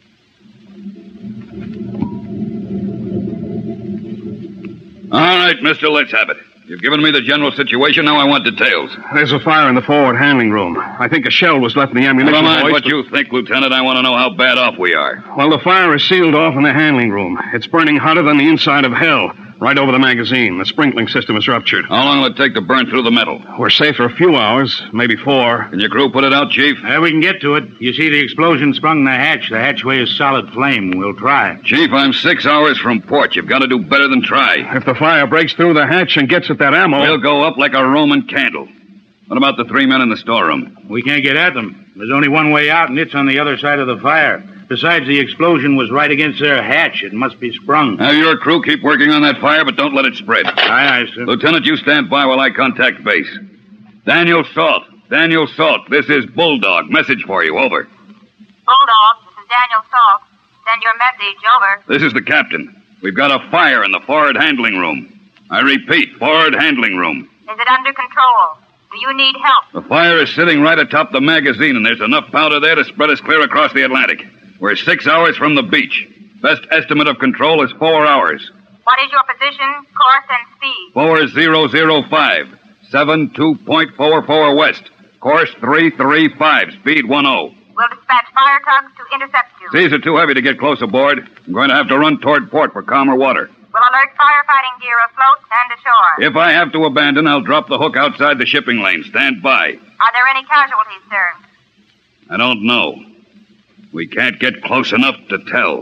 All right, mister, let's have it. You've given me the general situation. Now I want details. There's a fire in the forward handling room. I think a shell was left in the ammunition. Never mind hoist, what but- you think, Lieutenant. I want to know how bad off we are. Well, the fire is sealed off in the handling room. It's burning hotter than the inside of hell. Right over the magazine. The sprinkling system is ruptured. How long will it take to burn through the metal? We're safe for a few hours, maybe four. Can your crew put it out, Chief? Yeah, we can get to it. You see, the explosion sprung the hatch. The hatchway is solid flame. We'll try. Chief, I'm six hours from port. You've got to do better than try. If the fire breaks through the hatch and gets at that ammo... We'll go up like a Roman candle. What about the three men in the storeroom? We can't get at them. There's only one way out, and it's on the other side of the fire. Besides, the explosion was right against their hatch. It must be sprung. Have your crew keep working on that fire, but don't let it spread. Aye, aye, sir. Lieutenant, you stand by while I contact base. Daniel Salt. Daniel Salt. This is Bulldog. Message for you. Over. Bulldog, this is Daniel Salt. Send your message. Over. This is the captain. We've got a fire in the forward handling room. I repeat, forward handling room. Is it under control? Do you need help? The fire is sitting right atop the magazine, and there's enough powder there to spread us clear across the Atlantic. We're six hours from the beach. Best estimate of control is four hours. What is your position, course, and speed? Four zero zero five. Seven two point four four west. Course three three five. Speed one oh. We'll dispatch fire trucks to intercept you. Seas are too heavy to get close aboard. I'm going to have to run toward port for calmer water. We'll alert firefighting gear afloat and ashore. If I have to abandon, I'll drop the hook outside the shipping lane. Stand by. Are there any casualties, sir? I don't know. We can't get close enough to tell.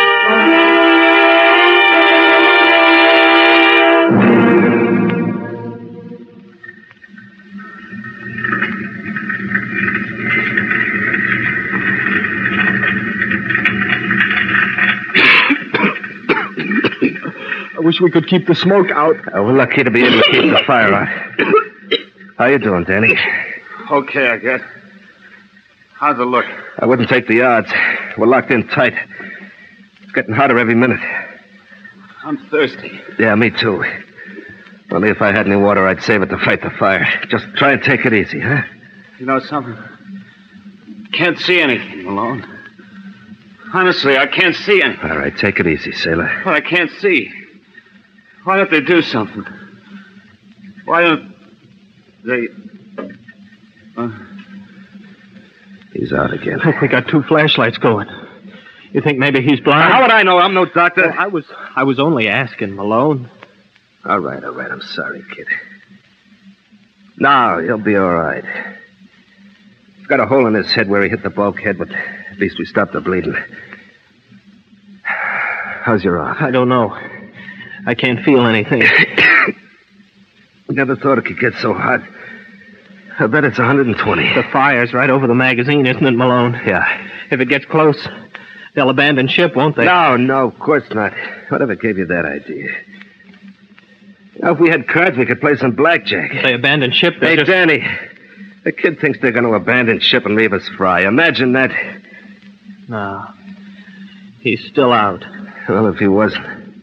I wish we could keep the smoke out. Uh, we're lucky to be able to keep the fire out. How you doing, Danny? Okay, I guess. How's it look? I wouldn't take the odds. We're locked in tight. It's getting hotter every minute. I'm thirsty. Yeah, me too. Only if I had any water, I'd save it to fight the fire. Just try and take it easy, huh? You know something? Can't see anything, Malone. Honestly, I can't see anything. All right, take it easy, sailor. But I can't see. Why don't they do something? Why don't they... Uh... He's out again. Look, we got two flashlights going. You think maybe he's blind? How would I know? I'm no doctor. Well, I was I was only asking, Malone. All right, all right. I'm sorry, kid. No, he'll be all right. He's got a hole in his head where he hit the bulkhead, but at least we stopped the bleeding. How's your arm? I don't know. I can't feel anything. Never thought it could get so hot. I bet it's one hundred twenty. The fire's right over the magazine, isn't it, Malone? Yeah. If it gets close, they'll abandon ship, won't they? No, no, of course not. Whatever gave you that idea? Now, if we had cards, we could play some blackjack. If they abandon ship, they'll Hey, just... Danny, the kid thinks they're going to abandon ship and leave us fry. Imagine that. No. He's still out. Well, if he wasn't.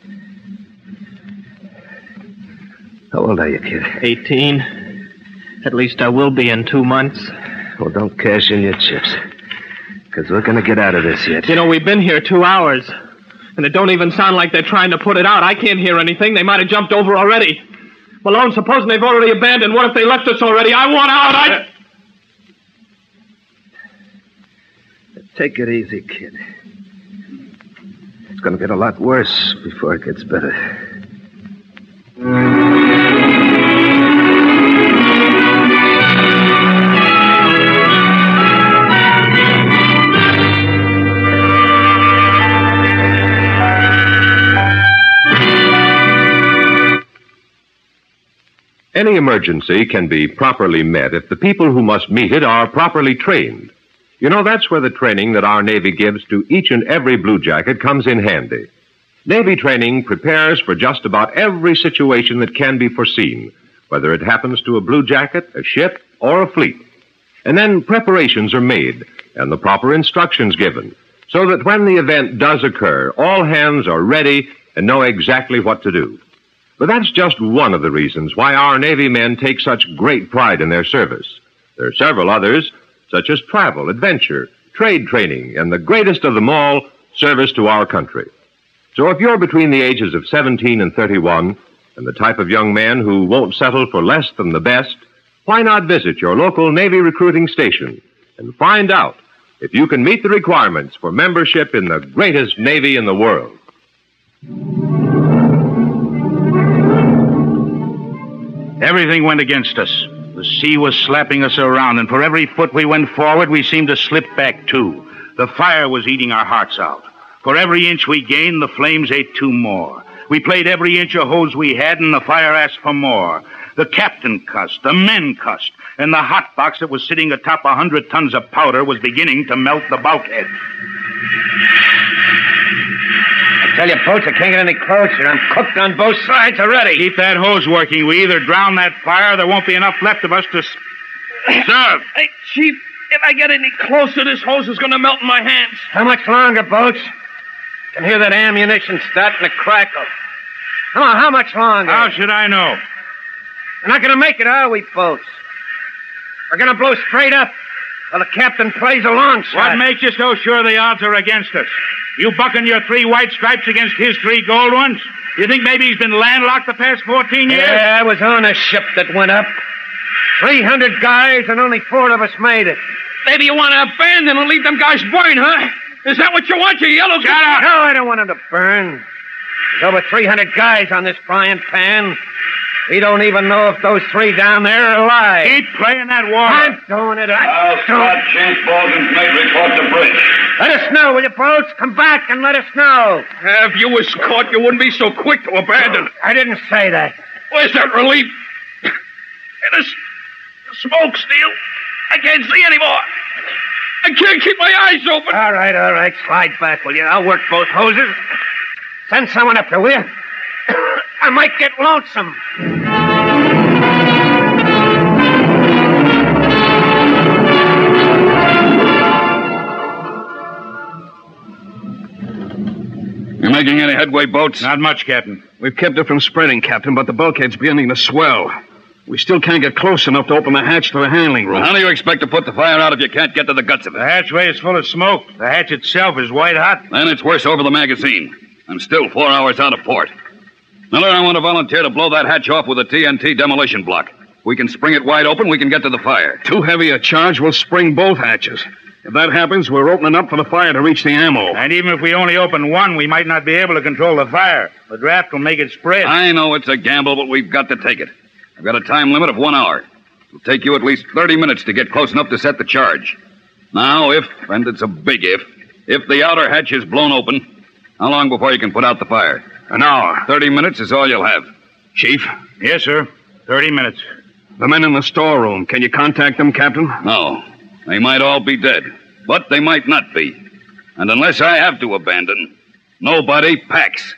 How old are you, kid? Eighteen. At least I will be in two months. Well, don't cash in your chips. Because we're going to get out of this yet. You know, we've been here two hours. And it don't even sound like they're trying to put it out. I can't hear anything. They might have jumped over already. Malone, supposing they've already abandoned. What if they left us already? I want out. I... Take it easy, kid. It's going to get a lot worse before it gets better. Any emergency can be properly met if the people who must meet it are properly trained. You know, that's where the training that our Navy gives to each and every Blue Jacket comes in handy. Navy training prepares for just about every situation that can be foreseen, whether it happens to a Blue Jacket, a ship, or a fleet. And then preparations are made and the proper instructions given, so that when the event does occur, all hands are ready and know exactly what to do. But that's just one of the reasons why our Navy men take such great pride in their service. There are several others, such as travel, adventure, trade training, and the greatest of them all, service to our country. So if you're between the ages of seventeen and thirty-one, and the type of young man who won't settle for less than the best, why not visit your local Navy recruiting station and find out if you can meet the requirements for membership in the greatest Navy in the world. Everything went against us. The sea was slapping us around, and for every foot we went forward, we seemed to slip back, too. The fire was eating our hearts out. For every inch we gained, the flames ate two more. We played every inch of hose we had, and the fire asked for more. The captain cussed, the men cussed, and the hot box that was sitting atop a hundred tons of powder was beginning to melt the bulkhead. I tell you, boats, I can't get any closer. I'm cooked on both sides already. Keep that hose working. We either drown that fire, there won't be enough left of us to s- serve. Hey, Chief, if I get any closer, this hose is going to melt in my hands. How much longer, boats? Can hear that ammunition starting to crackle. Come on, how much longer? How should I know? We're not going to make it, are we, boats? We're going to blow straight up while the captain plays a long shot. What makes you so sure the odds are against us? You bucking your three white stripes against his three gold ones? You think maybe he's been landlocked the past fourteen years? Yeah, I was on a ship that went up. Three hundred guys and only four of us made it. Maybe you want to abandon and leave them guys burn, huh? Is that what you want, you yellow... Shut up! No, I don't want them to burn. There's over three hundred guys on this frying pan. We don't even know if those three down there are alive. Keep playing that war. I'm doing it. Now, Scott, change balls and make report to bridge. Let us know, will you, boats? Come back and let us know. Uh, if you was caught, you wouldn't be so quick to abandon. I didn't say that. Where's that relief? And the, the smoke, Steele. I can't see anymore. I can't keep my eyes open. All right, all right. Slide back, will you? I'll work both hoses. Send someone up there, will you? I might get lonesome. You making any headway, boats? Not much, Captain. We've kept it from spreading, Captain, but the bulkhead's beginning to swell. We still can't get close enough to open the hatch to the handling room. Well, how do you expect to put the fire out if you can't get to the guts of it? The hatchway is full of smoke. The hatch itself is white hot. Then it's worse over the magazine. I'm still four hours out of port. Miller, I want to volunteer to blow that hatch off with a T N T demolition block. If we can spring it wide open, we can get to the fire. Too heavy a charge will spring both hatches. If that happens, we're opening up for the fire to reach the ammo. And even if we only open one, we might not be able to control the fire. The draft will make it spread. I know it's a gamble, but we've got to take it. I've got a time limit of one hour. It'll take you at least thirty minutes to get close enough to set the charge. Now, if, and it's a big if, if the outer hatch is blown open, how long before you can put out the fire? An hour. Thirty minutes is all you'll have. Chief? Yes, sir. Thirty minutes. The men in the storeroom. Can you contact them, Captain? No. They might all be dead, but they might not be. And unless I have to abandon, nobody packs.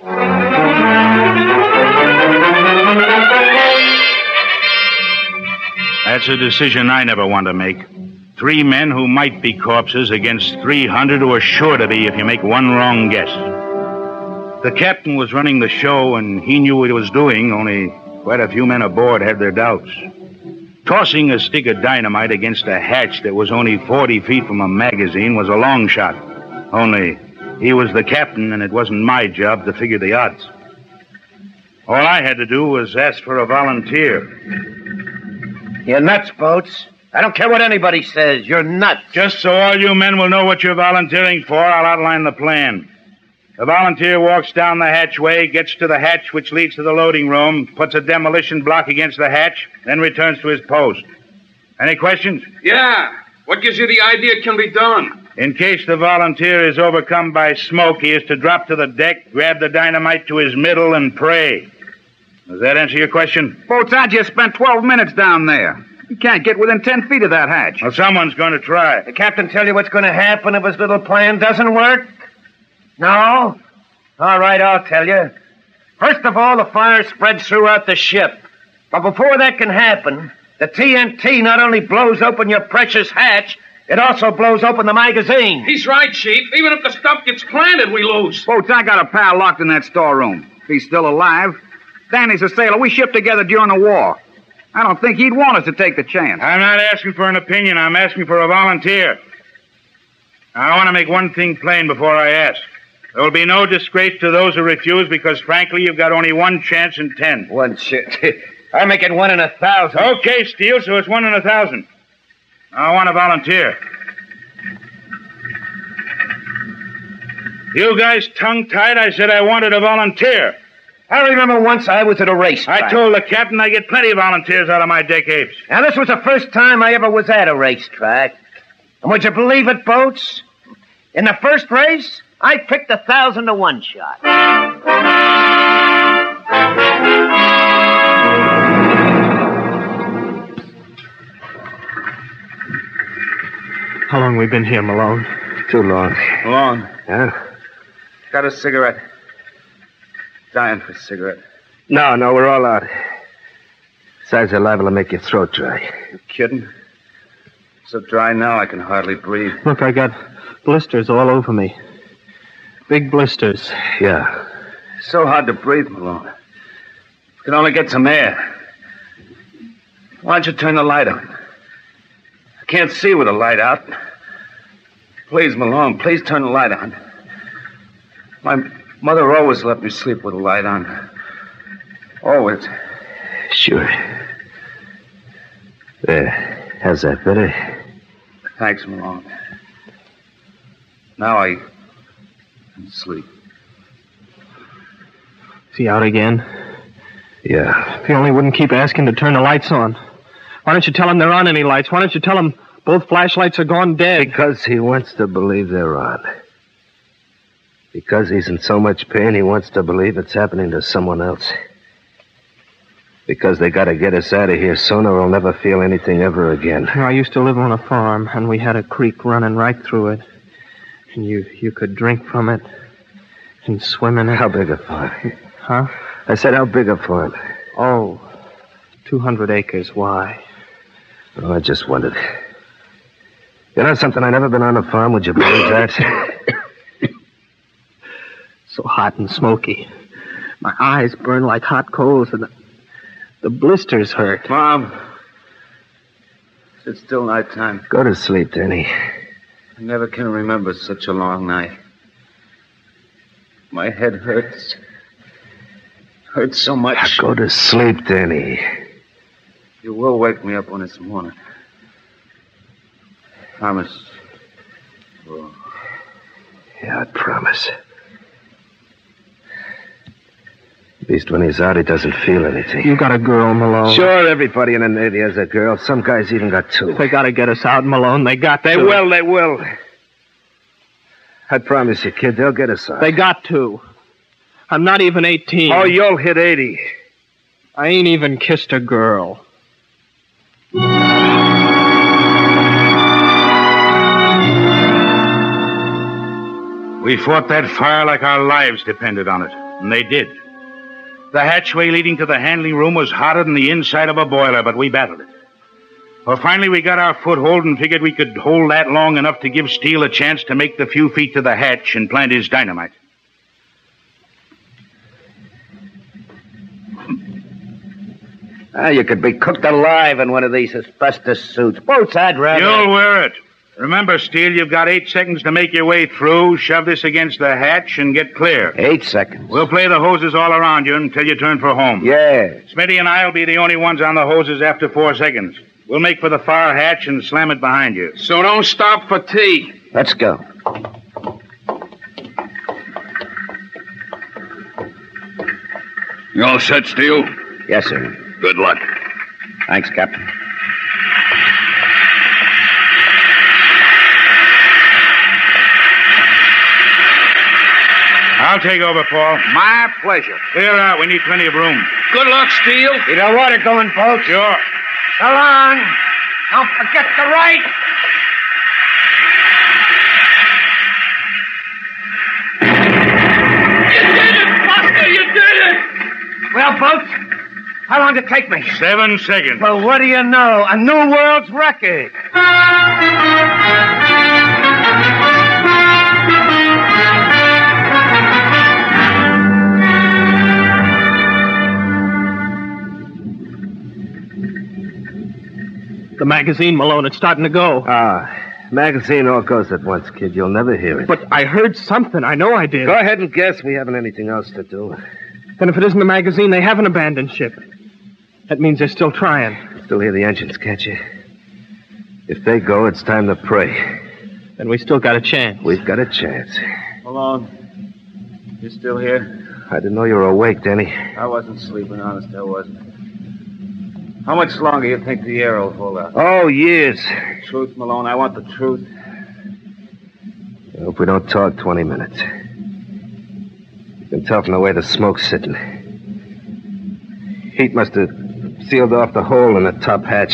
That's a decision I never want to make. Three men who might be corpses against three hundred who are sure to be if you make one wrong guess. The captain was running the show, and he knew what he was doing, only quite a few men aboard had their doubts. Tossing a stick of dynamite against a hatch that was only forty feet from a magazine was a long shot. Only he was the captain, and it wasn't my job to figure the odds. All I had to do was ask for a volunteer. You're nuts, Boats. I don't care what anybody says. You're nuts. Just so all you men will know what you're volunteering for, I'll outline the plan. The volunteer walks down the hatchway, gets to the hatch which leads to the loading room, puts a demolition block against the hatch, then returns to his post. Any questions? Yeah. What gives you the idea it can be done? In case the volunteer is overcome by smoke, he is to drop to the deck, grab the dynamite to his middle, and pray. Does that answer your question? Boats, I just spent twelve minutes down there. You can't get within ten feet of that hatch. Well, someone's going to try. The captain tell you what's going to happen if his little plan doesn't work? No? All right, I'll tell you. First of all, the fire spreads throughout the ship. But before that can happen, the T N T not only blows open your precious hatch, it also blows open the magazine. He's right, Chief. Even if the stuff gets planted, we lose. Boats, I got a pal locked in that storeroom. If he's still alive. Danny's a sailor. We shipped together during the war. I don't think he'd want us to take the chance. I'm not asking for an opinion. I'm asking for a volunteer. I want to make one thing plain before I ask. There will be no disgrace to those who refuse because, frankly, you've got only one chance in ten. One chance? I make it one in a thousand. Okay, Steele, so it's one in a thousand. I want a volunteer. You guys tongue-tied, I said I wanted a volunteer. I remember once I was at a racetrack. I told the captain I get plenty of volunteers out of my deck apes. Now, this was the first time I ever was at a racetrack. And would you believe it, Boats? In the first race, I picked a thousand to one shot. How long we been here, Malone? Too long. Malone. Yeah? Got a cigarette. Dying for a cigarette. No, no, we're all out. Besides, they're liable to make your throat dry. You kidding? So dry now I can hardly breathe. Look, I got blisters all over me. Big blisters. Yeah. So hard to breathe, Malone. Can only get some air. Why don't you turn the light on? I can't see with the light out. Please, Malone, please turn the light on. My mother always let me sleep with the light on. Always. Sure. There. How's that, better? Thanks, Malone. Now I can sleep. Is he out again? Yeah. If he only wouldn't keep asking to turn the lights on. Why don't you tell him there aren't any lights? Why don't you tell him both flashlights are gone dead? Because he wants to believe they're on. Because he's in so much pain, he wants to believe it's happening to someone else. Because they gotta get us out of here soon or we'll never feel anything ever again. You know, I used to live on a farm, and we had a creek running right through it. And you, you could drink from it and swim in it. How big a farm? Huh? I said, how big a farm? Oh, two hundred acres. Why? Oh, I just wondered. You know something? I've never been on a farm. Would you believe that? So hot and smoky. My eyes burn like hot coals, and the, the blisters hurt. Mom, it's still nighttime. Go to sleep, Danny. I never can remember such a long night. My head hurts. Hurts so much. Go to sleep, Danny. You will wake me up when it's morning. Promise. Oh. Yeah, I promise. At least when he's out, he doesn't feel anything. You got a girl, Malone. Sure, everybody in the Navy has a girl. Some guys even got two. They gotta get us out, Malone. They got They to. will, they will. I promise you, kid, they'll get us out. They got to. I'm not even eighteen. Oh, you'll hit eighty. I ain't even kissed a girl. We fought that fire like our lives depended on it, and they did. The hatchway leading to the handling room was hotter than the inside of a boiler, but we battled it. Well, finally we got our foothold and figured we could hold that long enough to give Steele a chance to make the few feet to the hatch and plant his dynamite. Ah, you could be cooked alive in one of these asbestos suits. Boats, I'd rather... You'll wear it. Remember, Steele, you've got eight seconds to make your way through, shove this against the hatch, and get clear. Eight seconds? We'll play the hoses all around you until you turn for home. Yeah. Smitty and I will be the only ones on the hoses after four seconds. We'll make for the far hatch and slam it behind you. So don't stop for tea. Let's go. You all set, Steele? Yes, sir. Good luck. Thanks, Captain. I'll take over, Paul. My pleasure. Clear out. We need plenty of room. Good luck, Steele. Keep the water going, folks. Sure. So long. Don't forget the right. You did it, Buster! You did it! Well, folks, how long did it take me? Seven seconds. Well, what do you know? A new world's record. The magazine, Malone, it's starting to go. Ah, magazine all goes at once, kid. You'll never hear it. But I heard something. I know I did. Go ahead and guess. We haven't anything else to do. Then if it isn't the magazine, they haven't abandoned ship. That means they're still trying. Still hear the engines, can't you? If they go, it's time to pray. Then we still got a chance. We've got a chance. Malone, you still here? I didn't know you were awake, Denny. I wasn't sleeping, honest, I wasn't. How much longer you think the air will hold out? Oh, years. Truth, Malone, I want the truth. I hope we don't talk twenty minutes. You can tell from the way the smoke's sitting. Heat must have sealed off the hole in the top hatch.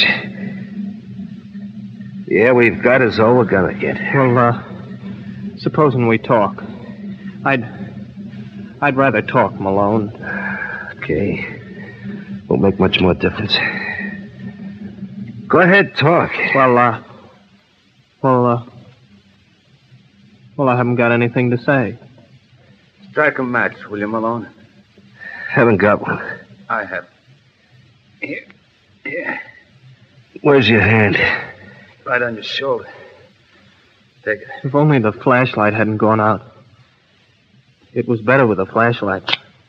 The air we've got is all we're gonna get. Well, uh, supposing we talk. I'd... I'd rather talk, Malone. Okay. Won't make much more difference. Go ahead, talk. Well, uh... Well, uh... Well, I haven't got anything to say. Strike a match, will you, Malone? Haven't got one. I have. Here. Here. Where's your hand? Right on your shoulder. Take it. If only the flashlight hadn't gone out. It was better with a flashlight.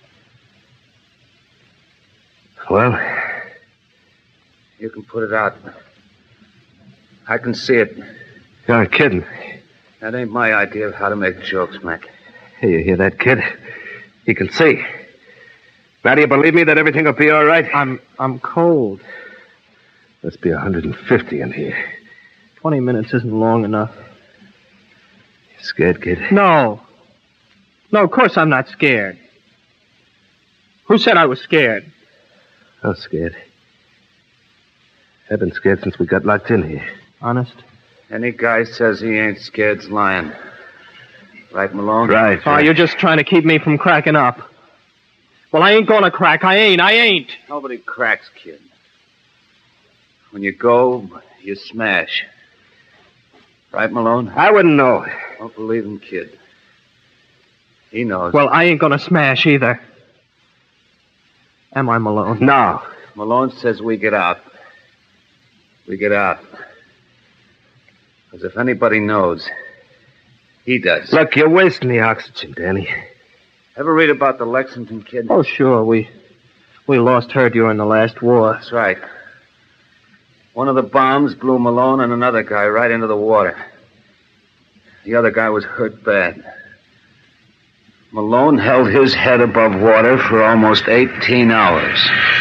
Well? You can put it out. I can see it. You're kidding. That ain't my idea of how to make jokes, Mac. Hey, you hear that, kid? He can see. Now do you believe me that everything will be all right? I'm I'm cold. Must be one hundred fifty in here. Twenty minutes isn't long enough. You scared, kid? No. No, of course I'm not scared. Who said I was scared? I was scared. I've been scared since we got locked in here. Honest? Any guy says he ain't scared's lying. Right, Malone? Right. Oh, right. you're just trying to keep me from cracking up. Well, I ain't gonna crack. I ain't. I ain't. Nobody cracks, kid. When you go, you smash. Right, Malone? I wouldn't know. Don't believe him, kid. He knows. Well, I ain't gonna smash either. Am I, Malone? No. Malone says we get out. We get out. Because if anybody knows, he does. Look, you're wasting the oxygen, Danny. Ever read about the Lexington kid? Oh, sure. We we lost her during the last war. That's right. One of the bombs blew Malone and another guy right into the water. The other guy was hurt bad. Malone held his head above water for almost eighteen hours.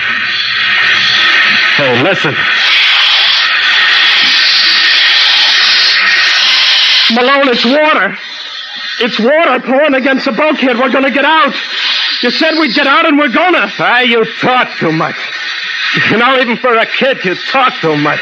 Hey, listen. Malone, it's water. It's water pouring against the bulkhead. We're gonna get out. You said we'd get out, and we're gonna. Ah, you talk too much. You know, even for a kid, you talk too much.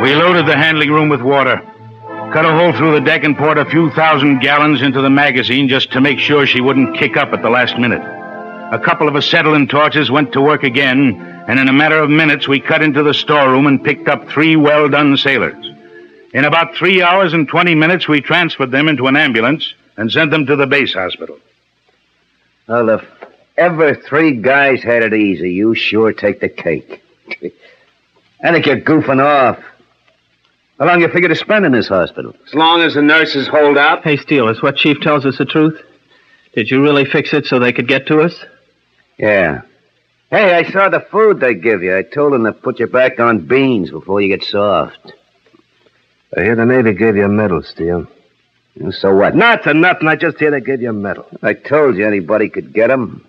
We loaded the handling room with water, cut a hole through the deck and poured a few thousand gallons into the magazine just to make sure she wouldn't kick up at the last minute. A couple of acetylene torches went to work again, and in a matter of minutes we cut into the storeroom and picked up three well-done sailors. In about three hours and twenty minutes, we transferred them into an ambulance and sent them to the base hospital. Well, if ever three guys had it easy, you sure take the cake. I think you're goofing off. How long you figure to spend in this hospital? As long as the nurses hold out. Hey, Steele, is what Chief tells us the truth? Did you really fix it so they could get to us? Yeah. Hey, I saw the food they give you. I told them to put you back on beans before you get soft. I hear the Navy gave you a medal, Steele. And so what? Nothing, nothing. I just hear they gave you a medal. I told you anybody could get them.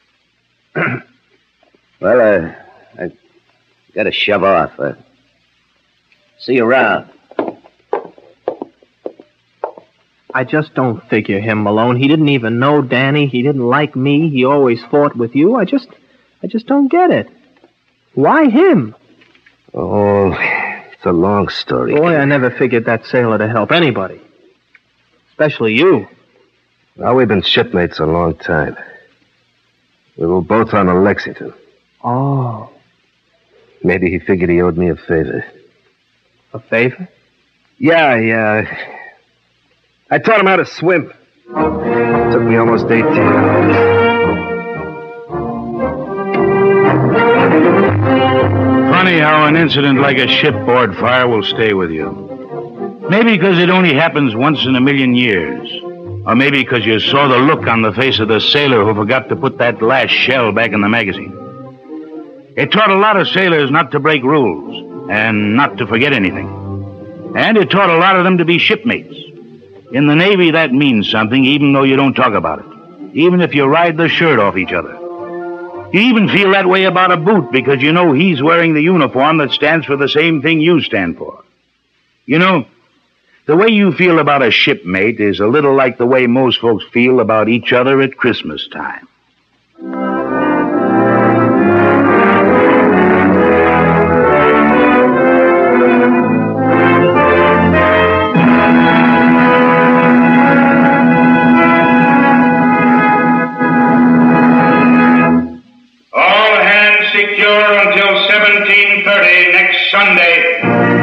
Well, uh, I gotta shove off. Uh, see you around. I just don't figure him, Malone. He didn't even know Danny. He didn't like me. He always fought with you. I just, I just don't get it. Why him? Oh, it's a long story. Boy, I never figured that sailor to help anybody. Especially you. Well, we've been shipmates a long time. We were both on the Lexington. Oh. Maybe he figured he owed me a favor. A favor? Yeah, yeah. I taught him how to swim. It took me almost eighteen hours. Funny how an incident like a shipboard fire will stay with you. Maybe because it only happens once in a million years. Or maybe because you saw the look on the face of the sailor who forgot to put that last shell back in the magazine. It taught a lot of sailors not to break rules and not to forget anything. And it taught a lot of them to be shipmates. In the Navy, that means something, even though you don't talk about it. Even if you ride the shirt off each other. You even feel that way about a boot because you know he's wearing the uniform that stands for the same thing you stand for. You know, the way you feel about a shipmate is a little like the way most folks feel about each other at Christmas time. Sunday.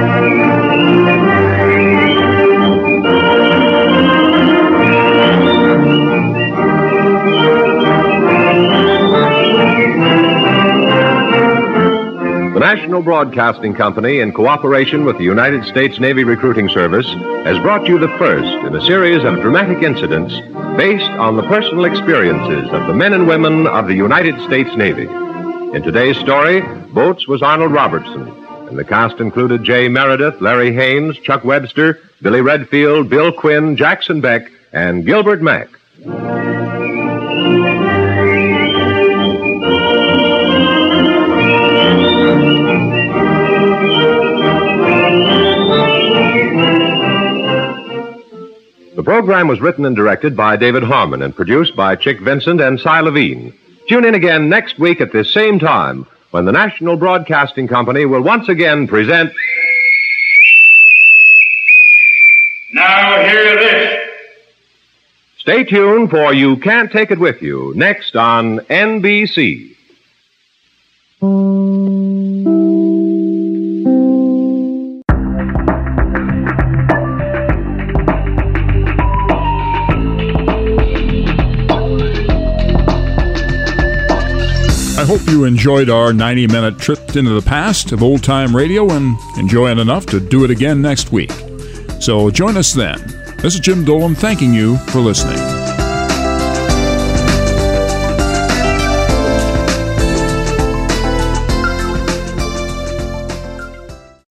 The National Broadcasting Company, in cooperation with the United States Navy Recruiting Service, has brought you the first in a series of dramatic incidents based on the personal experiences of the men and women of the United States Navy. In today's story, Boats was Arnold Robertson, and the cast included Jay Meredith, Larry Haynes, Chuck Webster, Billy Redfield, Bill Quinn, Jackson Beck, and Gilbert Mack. The program was written and directed by David Harmon and produced by Chick Vincent and Cy Levine. Tune in again next week at this same time when the National Broadcasting Company will once again present... Now hear this. Stay tuned for You Can't Take It With You, next on N B C. I hope you enjoyed our ninety-minute trip into the past of old-time radio and enjoy it enough to do it again next week. So join us then. This is Jim Dolan thanking you for listening.